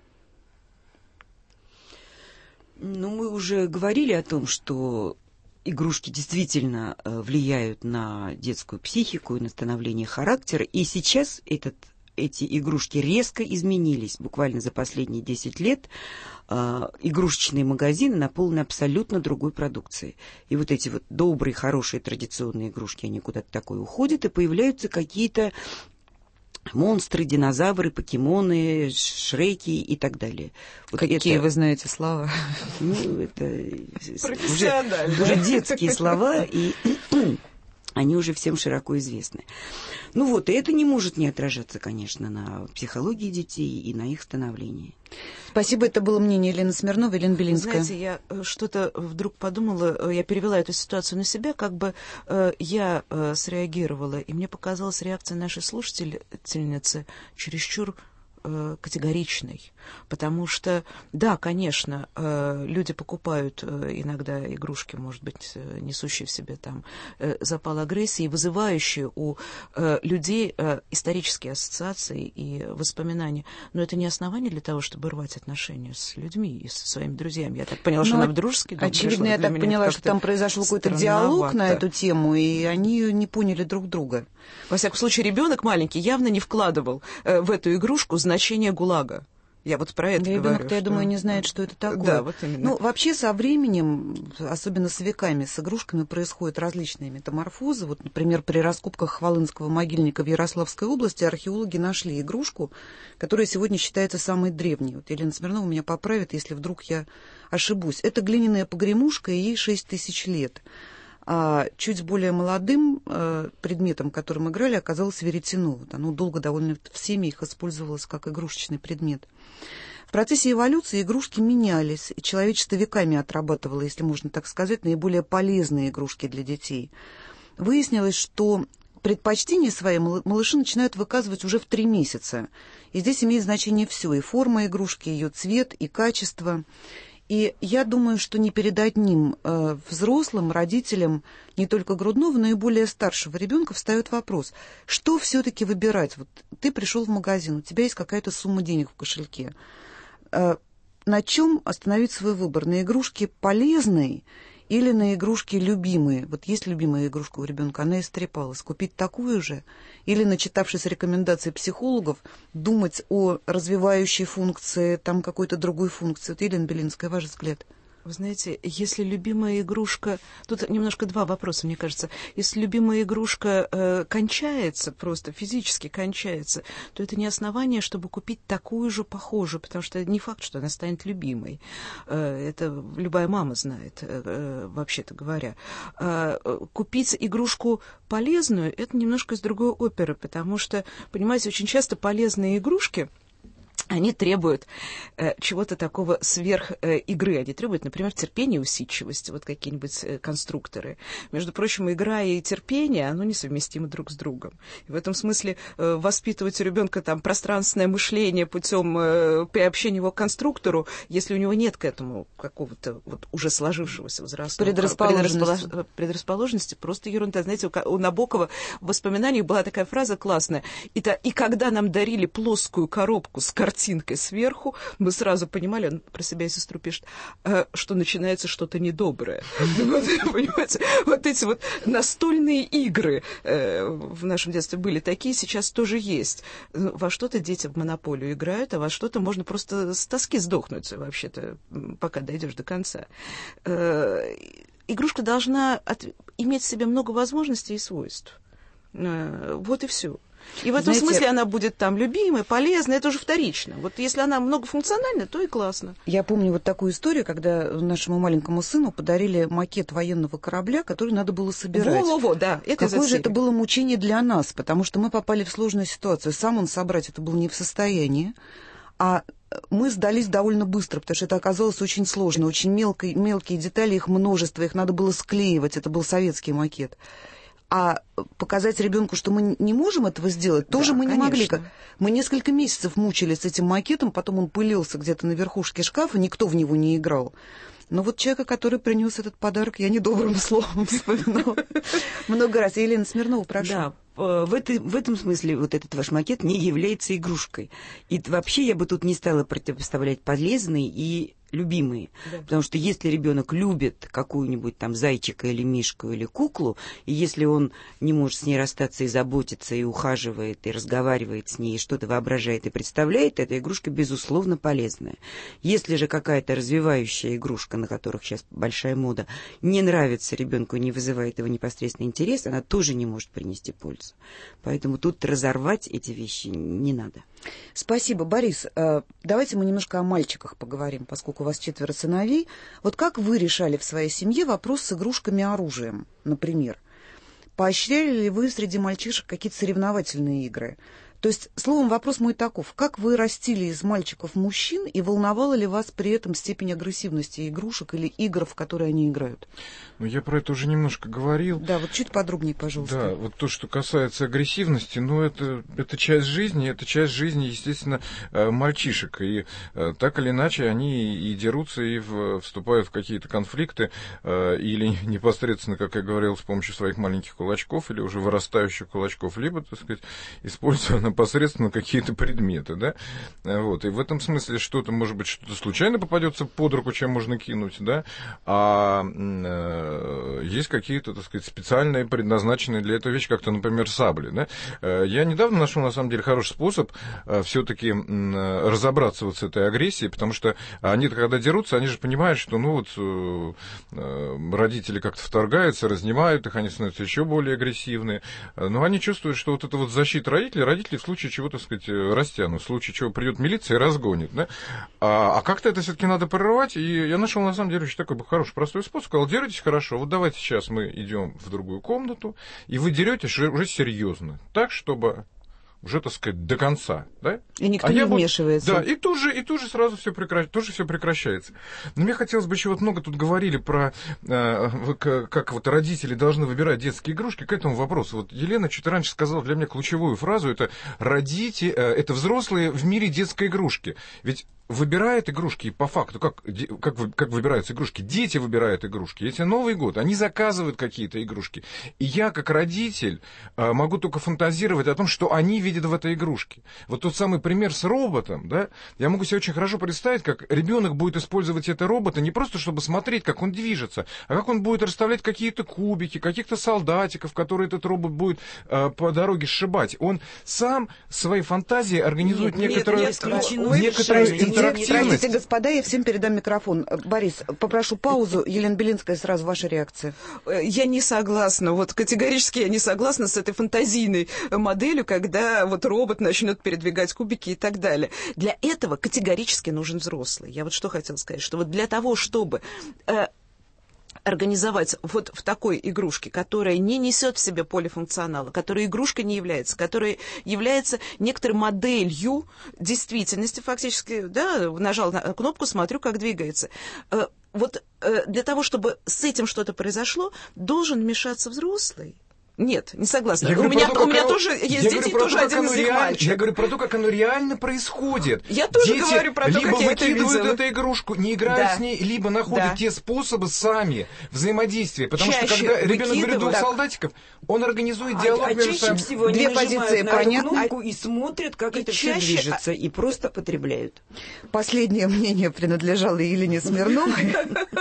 P: Ну, мы уже говорили о том, что игрушки действительно влияют на детскую психику и на становление характера, и сейчас эти игрушки резко изменились. Буквально за последние 10 лет игрушечные магазины наполнены абсолютно другой продукцией. И вот эти вот добрые, хорошие, традиционные игрушки, они куда-то такое уходят, и появляются какие-то монстры, динозавры, покемоны, шреки и так далее. Вот
A: какие вы знаете слова?
P: Ну, это уже детские слова, и они уже всем широко известны. Ну вот, и это не может не отражаться, конечно, на психологии детей и на их становлении.
A: Спасибо, это было мнение Елены Смирновой, Елена Белинская.
O: Знаете, я что-то вдруг подумала, я перевела эту ситуацию на себя, как бы я среагировала, и мне показалась реакция нашей слушательницы чересчур категоричной, потому что, да, конечно, люди покупают иногда игрушки, может быть, несущие в себе там запал агрессии, вызывающие у людей исторические ассоциации и воспоминания, но это не основание для того, чтобы рвать отношения с людьми и со своими друзьями. Я так поняла, что она в дружеский дом пришла.
A: Очевидно, я так поняла, что там произошел какой-то диалог на эту тему, и они не поняли друг друга.
O: Во всяком случае, ребенок маленький явно не вкладывал в эту игрушку значение ГУЛАГа. Я вот про это говорю.
A: Ребенок-то, я думаю, не знает, что это такое.
O: Да, вот именно.
A: Ну, вообще, со временем, особенно с веками, с игрушками происходят различные метаморфозы. Вот, например, при раскопках Хвалынского могильника в Ярославской области археологи нашли игрушку, которая сегодня считается самой древней. Вот Елена Смирнова меня поправит, если вдруг я ошибусь. Это глиняная погремушка, и ей 6000 лет. А чуть более молодым предметом, которым играли, оказалось веретено. Вот оно долго довольно в семьях использовалось как игрушечный предмет. В процессе эволюции игрушки менялись, и человечество веками отрабатывало, если можно так сказать, наиболее полезные игрушки для детей. Выяснилось, что предпочтения свои малыши начинают выказывать уже в 3 месяца. И здесь имеет значение все: и форма игрушки, ее цвет, и качество. И я думаю, что не перед одним взрослым, родителям не только грудного, но и более старшего ребенка встает вопрос, что все-таки выбирать? Вот ты пришел в магазин, у тебя есть какая-то сумма денег в кошельке. На чем остановить свой выбор? На игрушке полезной или на игрушки любимые? Вот есть любимая игрушка у ребенка, она истрепалась. Купить такую же? Или, начитавшись рекомендаций психологов, думать о развивающей функции, там какой-то другой функции? Вот, Елена Белинская, ваш взгляд?
O: Вы знаете, если любимая игрушка... Тут немножко два вопроса, мне кажется. Если любимая игрушка кончается, просто физически кончается, то это не основание, чтобы купить такую же похожую, потому что не факт, что она станет любимой. Это любая мама знает, вообще-то говоря. Купить игрушку полезную — это немножко из другой оперы, потому что, понимаете, очень часто полезные игрушки... Они требуют чего-то такого сверх игры. Они требуют, например, терпения и усидчивости, вот какие-нибудь конструкторы. Между прочим, игра и терпение, оно несовместимы друг с другом. И в этом смысле воспитывать у ребенка там пространственное мышление путем приобщения его к конструктору, если у него нет к этому какого-то вот уже сложившегося возраста предрасположенности, просто ерунда. Знаете, у Набокова в воспоминаниях была такая фраза классная. И когда нам дарили плоскую коробку с картинкой сверху, мы сразу понимали, он про себя и сестру пишет, что начинается что-то недоброе. Понимаете, вот эти вот настольные игры в нашем детстве были такие, сейчас тоже есть. Во что-то дети в монополию играют, а во что-то можно просто с тоски сдохнуть вообще-то, пока дойдешь до конца. Игрушка должна иметь в себе много возможностей и свойств. Вот и все. И в этом смысле она будет там любимой, полезной, это уже вторично. Вот если она многофункциональна, то и классно.
A: Я помню вот такую историю, когда нашему маленькому сыну подарили макет военного корабля, который надо было собирать.
O: Во-во-во, да.
A: Какое же это было мучение для нас, потому что мы попали в сложную ситуацию. Сам он собрать это был не в состоянии, а мы сдались довольно быстро, потому что это оказалось очень сложно, очень мелкие детали, их множество, их надо было склеивать, это был советский макет. А показать ребенку, что мы не можем этого сделать, тоже мы не могли. Мы несколько месяцев мучились с этим макетом, потом он пылился где-то на верхушке шкафа, никто в него не играл. Но вот человека, который принес этот подарок, я недобрым словом вспоминала много раз. Елена Смирнова, прошу.
P: Да. В этом смысле вот этот ваш макет не является игрушкой. И вообще я бы тут не стала противопоставлять полезные и любимые. Да. Потому что если ребенок любит какую-нибудь там зайчика или мишку или куклу, и если он не может с ней расстаться и заботиться, и ухаживает, и разговаривает с ней, и что-то воображает и представляет, эта игрушка, безусловно, полезная. Если же какая-то развивающая игрушка, на которых сейчас большая мода, не нравится ребенку, не вызывает его непосредственный интерес, она тоже не может принести пользу. Поэтому тут разорвать эти вещи не надо.
A: Спасибо, Борис. Давайте мы немножко о мальчиках поговорим, поскольку у вас 4 сыновей. Вот как вы решали в своей семье вопрос с игрушками и оружием, например? Поощряли ли вы среди мальчишек какие-то соревновательные игры? То есть, словом, вопрос мой таков. Как вы растили из мальчиков мужчин, и волновала ли вас при этом степень агрессивности игрушек или игр, в которые они играют?
Q: Ну, я про это уже немножко говорил.
A: Да, вот чуть подробнее, пожалуйста.
Q: Да, вот то, что касается агрессивности, ну, это часть жизни, естественно, мальчишек. И так или иначе они и дерутся, и вступают в какие-то конфликты, или непосредственно, как я говорил, с помощью своих маленьких кулачков, или уже вырастающих кулачков, либо, так сказать, используя непосредственно какие-то предметы, да. Вот. И в этом смысле что-то, может быть, что-то случайно попадется под руку, чем можно кинуть, да, а есть какие-то, так сказать, специальные, предназначенные для этого вещи, как-то, например, сабли, да. Я недавно нашел, на самом деле, хороший способ все-таки разобраться вот с этой агрессией, потому что они, когда дерутся, они же понимают, что, ну, вот, родители как-то вторгаются, разнимают их, они становятся еще более агрессивные, но они чувствуют, что вот эта вот защита родителей в случае чего, так сказать, растянут, в случае чего придет милиция и разгонит, да? А как-то это все-таки надо прорывать, и я нашел, на самом деле, очень такой хороший, простой способ, сказал, деретесь хорошо, вот давайте сейчас мы идем в другую комнату, и вы деретесь уже серьезно, так, чтобы уже, так сказать, до конца, да?
A: И никто не вмешивается.
Q: Да, и тут же сразу все прекращается. Но мне хотелось бы еще, вот много тут говорили про, как вот родители должны выбирать детские игрушки, к этому вопросу. Вот Елена чуть раньше сказала для меня ключевую фразу, это это взрослые в мире детской игрушки. Ведь выбирают игрушки, по факту, как выбираются игрушки? Дети выбирают игрушки. Если Новый год, они заказывают какие-то игрушки. И я, как родитель, могу только фантазировать о том, что они видят в этой игрушке. Вот тот самый пример с роботом, да, я могу себе очень хорошо представить, как ребенок будет использовать этого робота не просто, чтобы смотреть, как он движется, а как он будет расставлять какие-то кубики, каких-то солдатиков, которые этот робот будет по дороге сшибать. Он сам своей фантазией организует некоторую интерактивность.
A: Простите, господа, я всем передам микрофон. Борис, попрошу паузу. Елена Белинская, сразу ваша реакция.
O: Я не согласна, вот категорически я не согласна с этой фантазийной моделью, когда вот робот начнет передвигать кубики и так далее. Для этого категорически нужен взрослый. Я вот что хотела сказать, что вот для того, чтобы организовать вот в такой игрушке, которая не несет в себе полифункционала, которая игрушкой не является, которая является некоторой моделью действительности фактически, да, нажал на кнопку, смотрю, как двигается. Вот для того, чтобы с этим что-то произошло, должен вмешаться взрослый. Нет, не согласна. У меня тоже есть дети, тоже один из них мальчик.
Q: Я говорю про то, как оно реально происходит.
O: Я тоже говорю про то, как я это видела.
Q: Либо выкидывают эту игрушку, не играют с ней, либо находят те способы сами взаимодействия. Потому что когда ребенок берет двух солдатиков, он организует диалог между собой.
P: Всего
A: две позиции понятны.
P: И смотрят, как это все движется, и просто потребляют.
A: Последнее мнение принадлежало Елене Смирновой.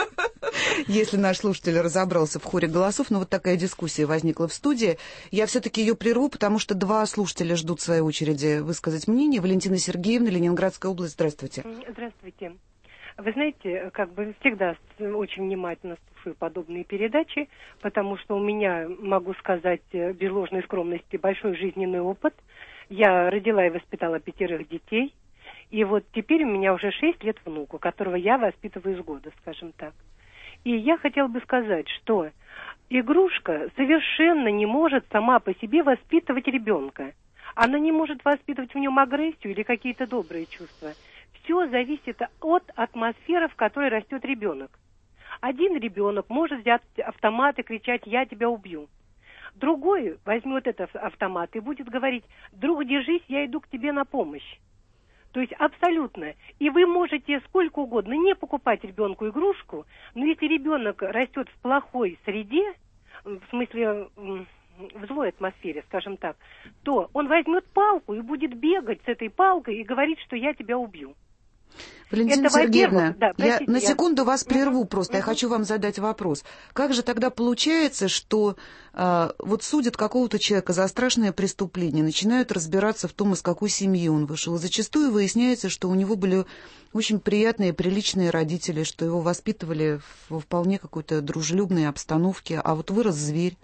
A: Если наш слушатель разобрался в хоре голосов, но вот такая дискуссия возникла в студии, я все-таки ее прерву, потому что два слушателя ждут в своей очереди высказать мнение. Валентина Сергеевна, Ленинградская область, здравствуйте.
D: Здравствуйте. Вы знаете, как бы всегда очень внимательно слушаю подобные передачи, потому что у меня, могу сказать, без ложной скромности, большой жизненный опыт. Я родила и воспитала 5 детей, и вот теперь у меня уже 6 лет внуку, которого я воспитываю с года, скажем так. И я хотела бы сказать, что игрушка совершенно не может сама по себе воспитывать ребенка. Она не может воспитывать в нем агрессию или какие-то добрые чувства. Все зависит от атмосферы, в которой растет ребенок. Один ребенок может взять автомат и кричать «я тебя убью». Другой возьмет этот автомат и будет говорить «друг, держись, я иду к тебе на помощь». То есть абсолютно. И вы можете сколько угодно не покупать ребенку игрушку, но если ребенок растет в плохой среде, в смысле в злой атмосфере, скажем так, то он возьмет палку и будет бегать с этой палкой и говорить, что я тебя убью.
A: Валентина Сергеевна, я на секунду вас прерву просто, я хочу вам задать вопрос. Как же тогда получается, что вот судят какого-то человека за страшное преступление, начинают разбираться в том, из какой семьи он вышел, и зачастую выясняется, что у него были очень приятные, приличные родители, что его воспитывали в вполне какой-то дружелюбной обстановке, а вот вырос зверь.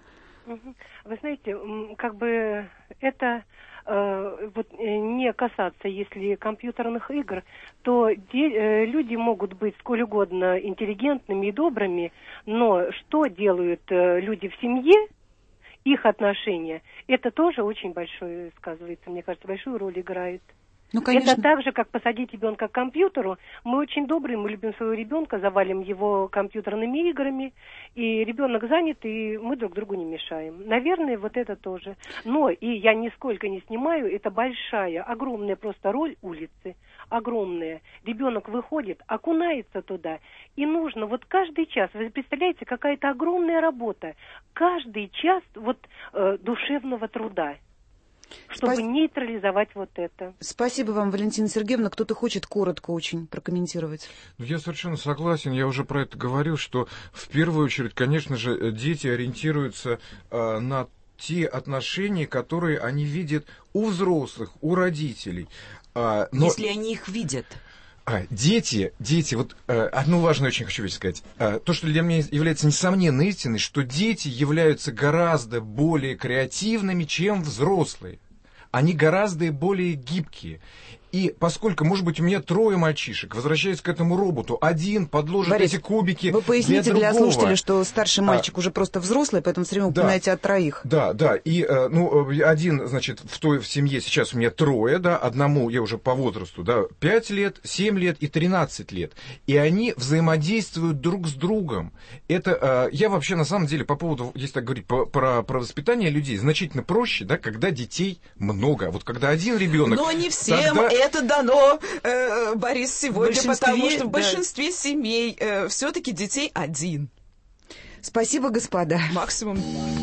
D: Вы знаете, как бы это... вот не касаться, если компьютерных игр, то люди могут быть сколь угодно интеллигентными и добрыми, но что делают люди в семье их отношения, это тоже очень большое, сказывается, мне кажется, большую роль играет.
A: Ну, конечно.
D: Это так же, как посадить ребенка к компьютеру. Мы очень добрые, мы любим своего ребенка, завалим его компьютерными играми, и ребенок занят, и мы друг другу не мешаем. Наверное, вот это тоже. Но и я нисколько не снимаю, это большая, огромная просто роль улицы, огромная. Ребенок выходит, окунается туда, и нужно вот каждый час, вы представляете, какая-то огромная работа, каждый час вот душевного труда, чтобы нейтрализовать вот это.
A: Спасибо вам, Валентина Сергеевна. Кто-то хочет коротко очень прокомментировать.
Q: Я совершенно согласен. Я уже про это говорил, что в первую очередь, конечно же, дети ориентируются на те отношения, которые они видят у взрослых, у родителей. Но...
P: Если они их видят.
Q: Дети, вот одну важную очень хочу сказать. То, что для меня является несомненной истиной, что дети являются гораздо более креативными, чем взрослые. Они гораздо более гибкие. И поскольку, может быть, у меня 3 мальчишек, возвращаясь к этому роботу, один подложит
A: Борис,
Q: эти кубики
A: вы поясните
Q: для
A: слушателей, что старший мальчик уже просто взрослый, поэтому все время упоминаете о 3.
Q: Да. И, один, значит, в семье сейчас у меня 3, да, одному я уже по возрасту, да, 5 лет, 7 лет и 13 лет. И они взаимодействуют друг с другом. Это, я вообще, на самом деле, по поводу, если так говорить, про воспитание людей, значительно проще, да, когда детей много. Вот когда один ребенок.
O: Но не всем это дано, Борис, сегодня, потому что в большинстве семей все-таки детей 1.
A: Спасибо, господа.
O: Максимум.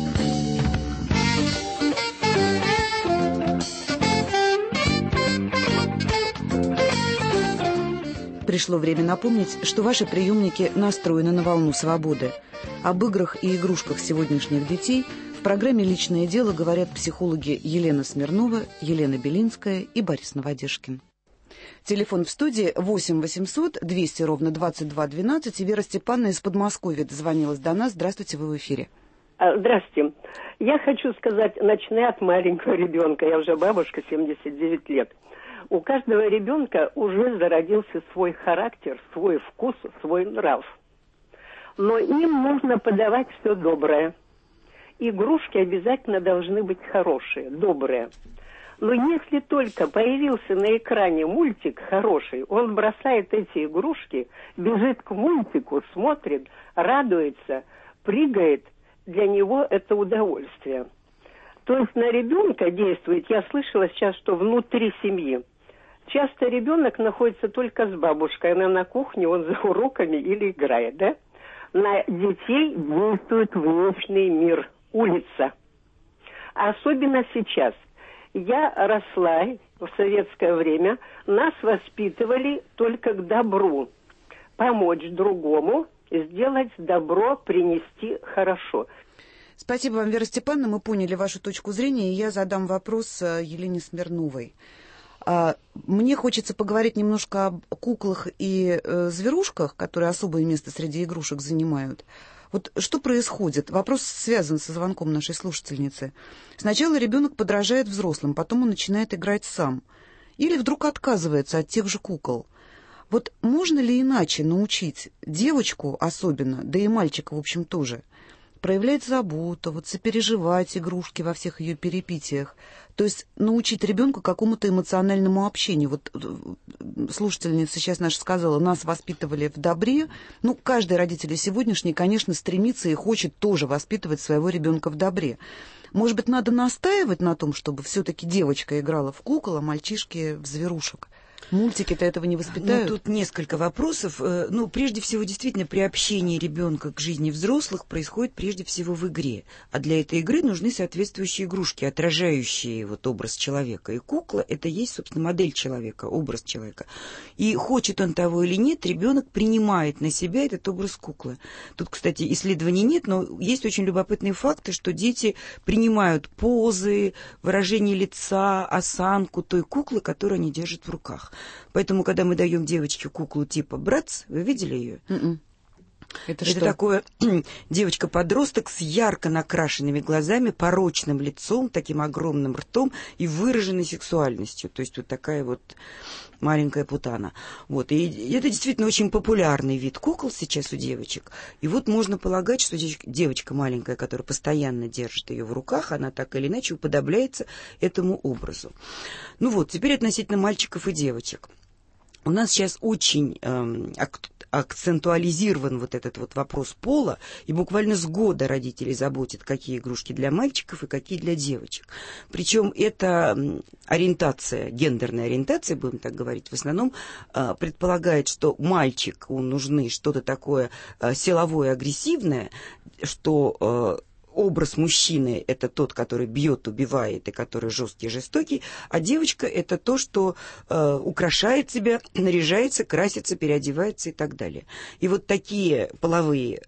A: Пришло время напомнить, что ваши приемники настроены на волну свободы. Об играх и игрушках сегодняшних детей в программе «Личное дело» говорят психологи Елена Смирнова, Елена Белинская и Борис Новодежкин. Телефон в студии 8 800 200 ровно 22 12. И Вера Степановна из Подмосковья дозвонилась до нас. Здравствуйте, вы в эфире.
F: Здравствуйте. Я хочу сказать, начиная от маленького ребенка, я уже бабушка, 79 лет. У каждого ребенка уже зародился свой характер, свой вкус, свой нрав. Но им нужно подавать все доброе. Игрушки обязательно должны быть хорошие, добрые. Но если только появился на экране мультик хороший, он бросает эти игрушки, бежит к мультику, смотрит, радуется, прыгает. Для него это удовольствие. То есть на ребенка действует, я слышала сейчас, что внутри семьи. Часто ребенок находится только с бабушкой, она на кухне, он за уроками или играет, да? На детей действует внешний мир, улица. Особенно сейчас. Я росла в советское время, нас воспитывали только к добру. Помочь другому, сделать добро, принести хорошо.
A: Спасибо вам, Вера Степановна, мы поняли вашу точку зрения, и я задам вопрос Елене Смирновой. Мне хочется поговорить немножко об куклах и зверушках, которые особое место среди игрушек занимают. Вот что происходит? Вопрос связан со звонком нашей слушательницы. Сначала ребенок подражает взрослым, потом он начинает играть сам. Или вдруг отказывается от тех же кукол. Вот можно ли иначе научить девочку особенно, да и мальчика, в общем, тоже, проявлять заботу, вот сопереживать игрушки во всех ее перипетиях, то есть научить ребенка какому-то эмоциональному общению. Вот слушательница сейчас наша сказала, нас воспитывали в добре. Ну, каждый родитель сегодняшний, конечно, стремится и хочет тоже воспитывать своего ребенка в добре. Может быть, надо настаивать на том, чтобы все-таки девочка играла в кукол, а мальчишки в зверушек? Мультики-то этого не воспитают.
P: Ну, тут несколько вопросов. Ну, прежде всего, действительно, приобщение ребенка к жизни взрослых происходит прежде всего в игре. А для этой игры нужны соответствующие игрушки, отражающие вот образ человека. И кукла — это есть, собственно, модель человека, образ человека. И хочет он того или нет, ребенок принимает на себя этот образ куклы. Тут, кстати, исследований нет, но есть очень любопытные факты, что дети принимают позы, выражение лица, осанку той куклы, которую они держат в руках. Поэтому, когда мы даем девочке куклу типа «Братц», вы видели ее?
A: Это
P: такое девочка-подросток с ярко накрашенными глазами, порочным лицом, таким огромным ртом и выраженной сексуальностью. То есть вот такая вот маленькая путана. Вот. И это действительно очень популярный вид кукол сейчас у девочек. И вот можно полагать, что девочка маленькая, которая постоянно держит ее в руках, она так или иначе уподобляется этому образу. Ну вот, теперь относительно мальчиков и девочек. У нас сейчас очень акцентуализирован вот этот вот вопрос пола, и буквально с года родители заботят, какие игрушки для мальчиков и какие для девочек. Причем эта ориентация, гендерная ориентация, будем так говорить, в основном предполагает, что мальчику нужны что-то такое силовое, агрессивное, что образ мужчины – это тот, который бьет, убивает и который жесткий, жестокий, а девочка – это то, что украшает себя, наряжается, красится, переодевается и так далее. И вот такие половые,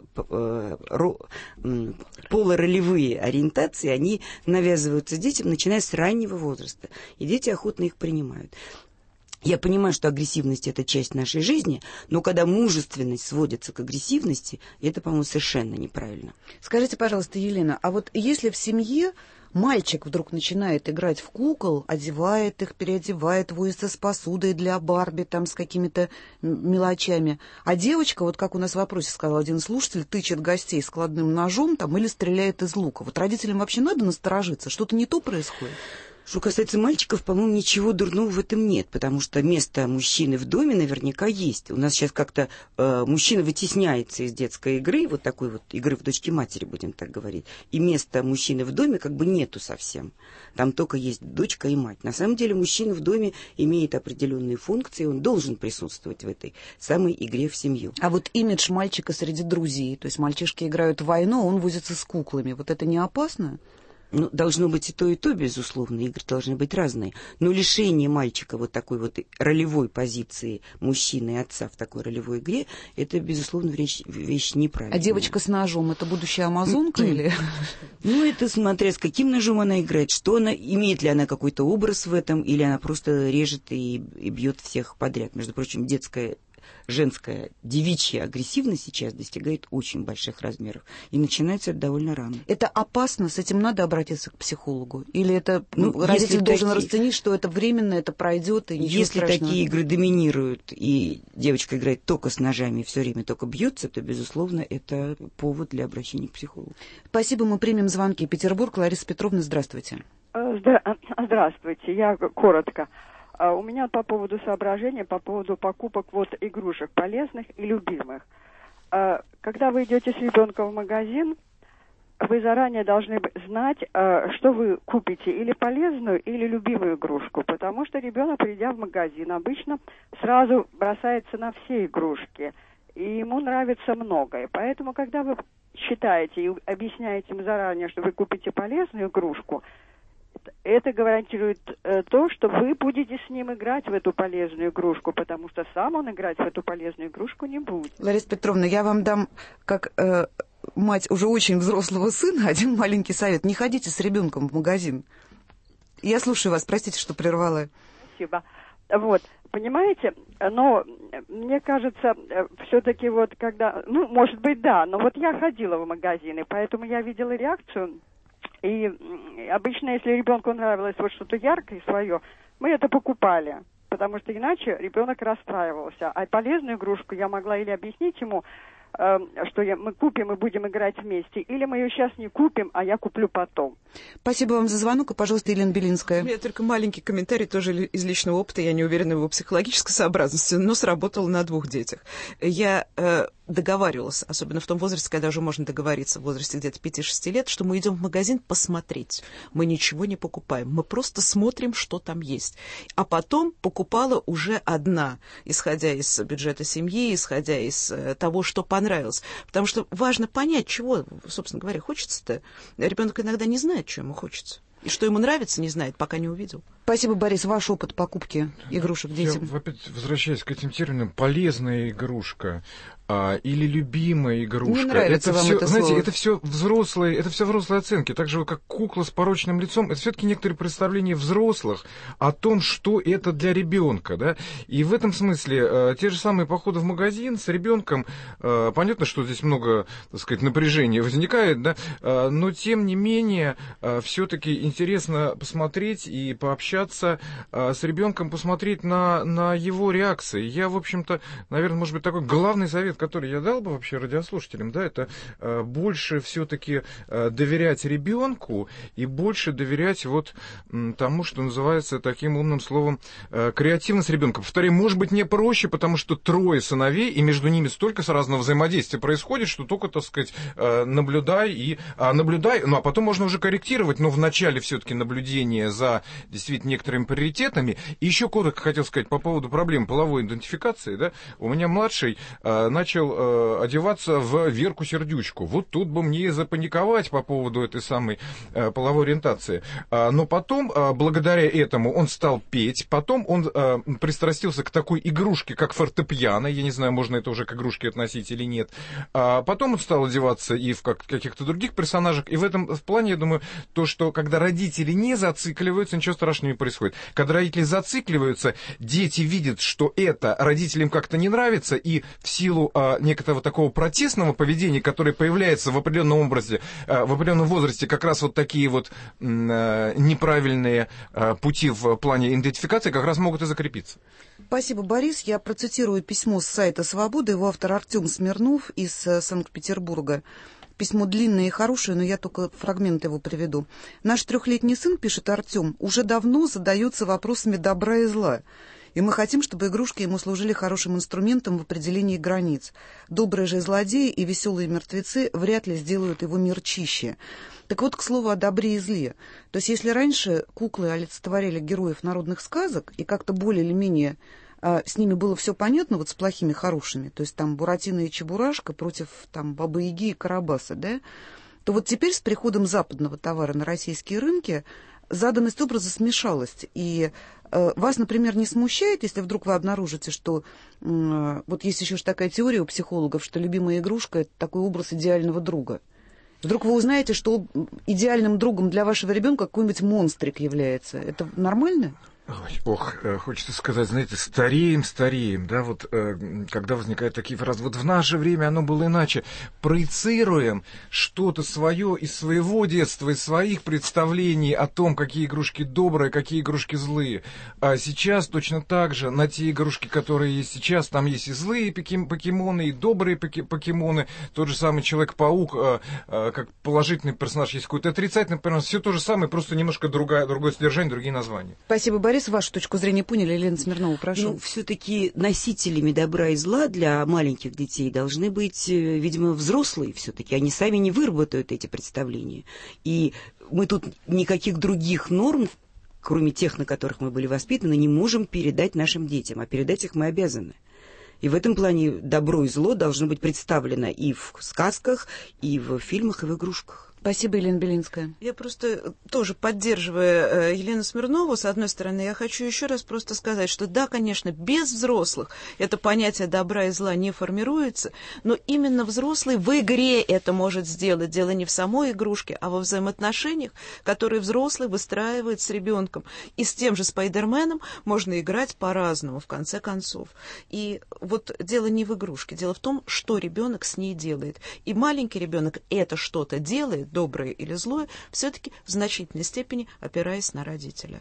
P: полуролевые ориентации, они навязываются детям, начиная с раннего возраста, и дети охотно их принимают. Я понимаю, что агрессивность – это часть нашей жизни, но когда мужественность сводится к агрессивности, это, по-моему, совершенно неправильно.
A: Скажите, пожалуйста, Елена, а вот если в семье мальчик вдруг начинает играть в кукол, одевает их, переодевает, возится с посудой для Барби, там, с какими-то мелочами, а девочка, вот как у нас в вопросе сказал один слушатель, тычет гостей складным ножом там, или стреляет из лука. Вот родителям вообще надо насторожиться? Что-то не то происходит?
P: Что касается мальчиков, по-моему, ничего дурного в этом нет, потому что место мужчины в доме наверняка есть. У нас сейчас как-то мужчина вытесняется из детской игры, вот такой вот игры в дочке матери, будем так говорить, и места мужчины в доме как бы нету совсем. Там только есть дочка и мать. На самом деле мужчина в доме имеет определенные функции, он должен присутствовать в этой самой игре в семью.
A: А вот имидж мальчика среди друзей, то есть мальчишки играют в войну, а он возится с куклами, вот это не опасно?
P: Ну, должно быть и то, безусловно, игры должны быть разные. Но лишение мальчика вот такой вот ролевой позиции мужчины и отца в такой ролевой игре, это, безусловно, вещь неправильная.
A: А девочка с ножом, это будущая амазонка или...
P: Ну, это смотря с каким ножом она играет, что она, имеет ли она какой-то образ в этом, или она просто режет и бьет всех подряд. Между прочим, женская девичья агрессивность сейчас достигает очень больших размеров. И начинается это довольно рано.
A: Это опасно? С этим надо обратиться к психологу? Или это родитель должен расценить, что это временно, это пройдет, и ничего
P: если
A: страшного?
P: Такие игры доминируют, и девочка играет только с ножами и все время только бьется, то, безусловно, это повод для обращения к психологу.
A: Спасибо, мы примем звонки. Петербург, Лариса Петровна, здравствуйте.
E: Здравствуйте, я коротко. У меня по поводу соображения, по поводу покупок вот игрушек полезных и любимых. Когда вы идете с ребенком в магазин, вы заранее должны знать, что вы купите, или полезную, или любимую игрушку, потому что ребенок, придя в магазин, обычно сразу бросается на все игрушки, и ему нравится многое. Поэтому, когда вы считаете и объясняете им заранее, что вы купите полезную игрушку, это гарантирует то, что вы будете с ним играть в эту полезную игрушку, потому что сам он играть в эту полезную игрушку не будет.
A: Лариса Петровна, я вам дам, как мать уже очень взрослого сына, один маленький совет. Не ходите с ребенком в магазин. Я слушаю вас, простите, что прервала.
E: Спасибо. Вот, понимаете, но мне кажется, все-таки вот когда, ну, может быть, да, но вот я ходила в магазины, поэтому я видела реакцию. И обычно, если ребенку нравилось вот что-то яркое свое, мы это покупали, потому что иначе ребенок расстраивался. А полезную игрушку я могла или объяснить ему, что мы купим и будем играть вместе, или мы ее сейчас не купим, а я куплю потом.
A: Спасибо вам за звонок, и, пожалуйста, Елена Белинская.
O: У меня только маленький комментарий, тоже из личного опыта, я не уверена в его психологической сообразности, но сработало на 2 детях. Я договаривалась, особенно в том возрасте, когда уже можно договориться, в возрасте где-то 5-6 лет, что мы идем в магазин посмотреть. Мы ничего не покупаем, мы просто смотрим, что там есть. А потом покупала уже одна, исходя из бюджета семьи, исходя из того, что понравилось. Потому что важно понять, чего, собственно говоря, хочется-то. Ребенок иногда не знает, что ему хочется. И что ему нравится, не знает, пока не увидел.
A: Спасибо, Борис. Ваш опыт покупки игрушек детям.
Q: Я опять возвращаюсь к этим терминам. Полезная игрушка. или любимая игрушка.
A: Не нравится
Q: это
A: вам
Q: все,
A: это
Q: знаете,
A: слово.
Q: это все взрослые оценки. Так же, как кукла с порочным лицом, это все-таки некоторые представления взрослых о том, что это для ребенка, да. И в этом смысле те же самые походы в магазин с ребенком, понятно, что здесь много, так сказать, напряжения возникает, да, но тем не менее все-таки интересно посмотреть и пообщаться с ребенком, посмотреть на его реакции. Я, в общем-то, наверное, может быть, такой главный совет, который я дал бы вообще радиослушателям, да, это больше все-таки доверять ребенку и больше доверять вот тому, что называется таким умным словом креативность ребенка. Повторяю, может быть, не проще, потому что 3 сыновей, и между ними столько разного взаимодействия происходит, что только, так сказать, наблюдай, ну, а потом можно уже корректировать, но в начале все-таки наблюдение за действительно некоторыми приоритетами. И еще коротко хотел сказать по поводу проблем половой идентификации, да, у меня младший начал одеваться в Верку Сердючку. Вот тут бы мне запаниковать по поводу этой самой половой ориентации. Но потом, благодаря этому, он стал петь, потом он пристрастился к такой игрушке, как фортепиано, я не знаю, можно это уже к игрушке относить или нет. Потом он стал одеваться и в каких-то других персонажах, и в этом плане, я думаю, то, что когда родители не зацикливаются, ничего страшного не происходит. Когда родители зацикливаются, дети видят, что это родителям как-то не нравится, и в силу некоторого такого протестного поведения, которое появляется в определенном образе, в определенном возрасте, как раз вот такие вот неправильные пути в плане идентификации как раз могут и закрепиться.
A: Спасибо, Борис. Я процитирую письмо с сайта «Свобода». Его автор Артем Смирнов из Санкт-Петербурга. Письмо длинное и хорошее, но я только фрагмент его приведу. «Наш 3-летний сын, — пишет Артем, — уже давно задается вопросами добра и зла. И мы хотим, чтобы игрушки ему служили хорошим инструментом в определении границ. Добрые же злодеи и веселые мертвецы вряд ли сделают его мир чище». Так вот, к слову о добре и зле. То есть, если раньше куклы олицетворяли героев народных сказок, и как-то более или менее с ними было все понятно, вот с плохими и хорошими, то есть там Буратино и Чебурашка против там Бабы-Яги и Карабаса, да, то вот теперь с приходом западного товара на российские рынки заданность образа смешалась. И вас, например, не смущает, если вдруг вы обнаружите, что вот есть еще такая теория у психологов, что любимая игрушка — это такой образ идеального друга. Вдруг вы узнаете, что идеальным другом для вашего ребенка какой-нибудь монстрик является. Это нормально?
Q: Хочется сказать, знаете, стареем, да, вот когда возникают такие фразы, вот в наше время оно было иначе, проецируем что-то свое из своего детства, из своих представлений о том, какие игрушки добрые, какие игрушки злые, а сейчас точно так же на те игрушки, которые есть сейчас, там есть и злые покемоны, и добрые покемоны, тот же самый Человек-паук, как положительный персонаж, есть какой-то отрицательный персонаж, все то же самое, просто немножко другое содержание, другие названия.
A: Спасибо, Борис. Вашу точку зрения поняли. Елена Смирнова, прошу.
P: Ну, все-таки носителями добра и зла для маленьких детей должны быть, видимо, взрослые все-таки. Они сами не выработают эти представления. И мы тут никаких других норм, кроме тех, на которых мы были воспитаны, не можем передать нашим детям. А передать их мы обязаны. И в этом плане добро и зло должно быть представлено и в сказках, и в фильмах, и в игрушках.
A: Спасибо, Елена Белинская.
O: Я просто тоже поддерживая Елену Смирнову, с одной стороны, я хочу еще раз просто сказать, что да, конечно, без взрослых это понятие добра и зла не формируется, но именно взрослый в игре это может сделать. Дело не в самой игрушке, а во взаимоотношениях, которые взрослый выстраивает с ребенком. И с тем же Спайдерменом можно играть по-разному, в конце концов. И вот дело не в игрушке, дело в том, что ребенок с ней делает. И маленький ребенок это что-то делает, доброе или злое, все-таки в значительной степени опираясь на родителя.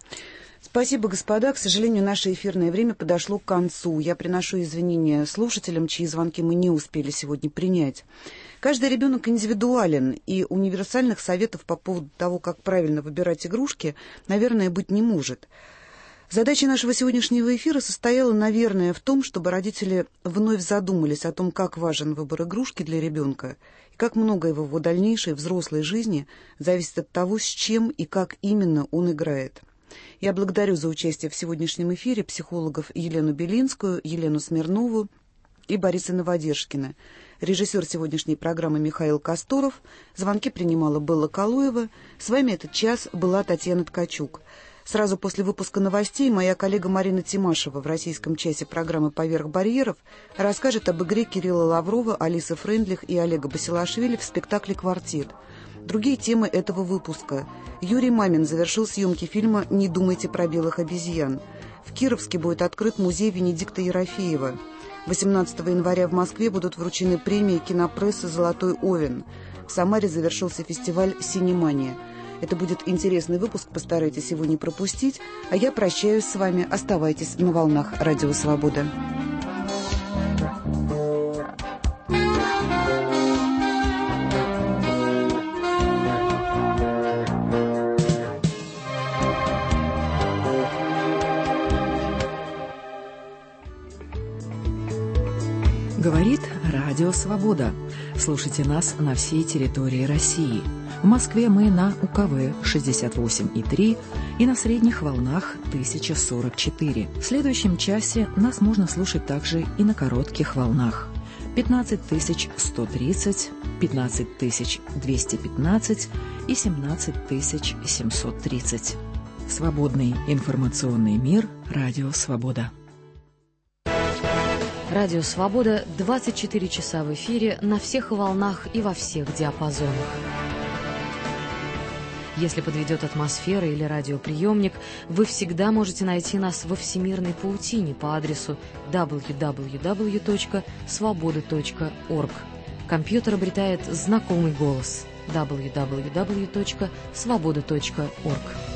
A: Спасибо, господа. К сожалению, наше эфирное время подошло к концу. Я приношу извинения слушателям, чьи звонки мы не успели сегодня принять. Каждый ребенок индивидуален, и универсальных советов по поводу того, как правильно выбирать игрушки, наверное, быть не может. Задача нашего сегодняшнего эфира состояла, наверное, в том, чтобы родители вновь задумались о том, как важен выбор игрушки для ребенка, и как многое в его дальнейшей взрослой жизни зависит от того, с чем и как именно он играет. Я благодарю за участие в сегодняшнем эфире психологов Елену Белинскую, Елену Смирнову и Бориса Новодержкина. Режиссер сегодняшней программы Михаил Касторов. Звонки принимала Белла Калуева. С вами этот час была Татьяна Ткачук. Сразу после выпуска новостей моя коллега Марина Тимашева в российском часе программы «Поверх барьеров» расскажет об игре Кирилла Лаврова, Алисы Френдлих и Олега Басилашвили в спектакле «Квартет». Другие темы этого выпуска. Юрий Мамин завершил съемки фильма «Не думайте про белых обезьян». В Кировске будет открыт музей Венедикта Ерофеева. 18 января в Москве будут вручены премии кинопрессы «Золотой Овен». В Самаре завершился фестиваль «Синемания». Это будет интересный выпуск, постарайтесь его не пропустить. А я прощаюсь с вами. Оставайтесь на волнах Радио Свобода.
C: Говорит Радио Свобода. Слушайте нас на всей территории России. В Москве мы на УКВ 68,3 и на средних волнах 1044. В следующем часе нас можно слушать также и на коротких волнах 15130, 15215 и 17730. Свободный информационный мир. Радио Свобода.
G: Радио «Свобода» 24 часа в эфире на всех волнах и во всех диапазонах. Если подведет атмосфера или радиоприемник, вы всегда можете найти нас во всемирной паутине по адресу www.svoboda.org. Компьютер обретает знакомый голос www.svoboda.org.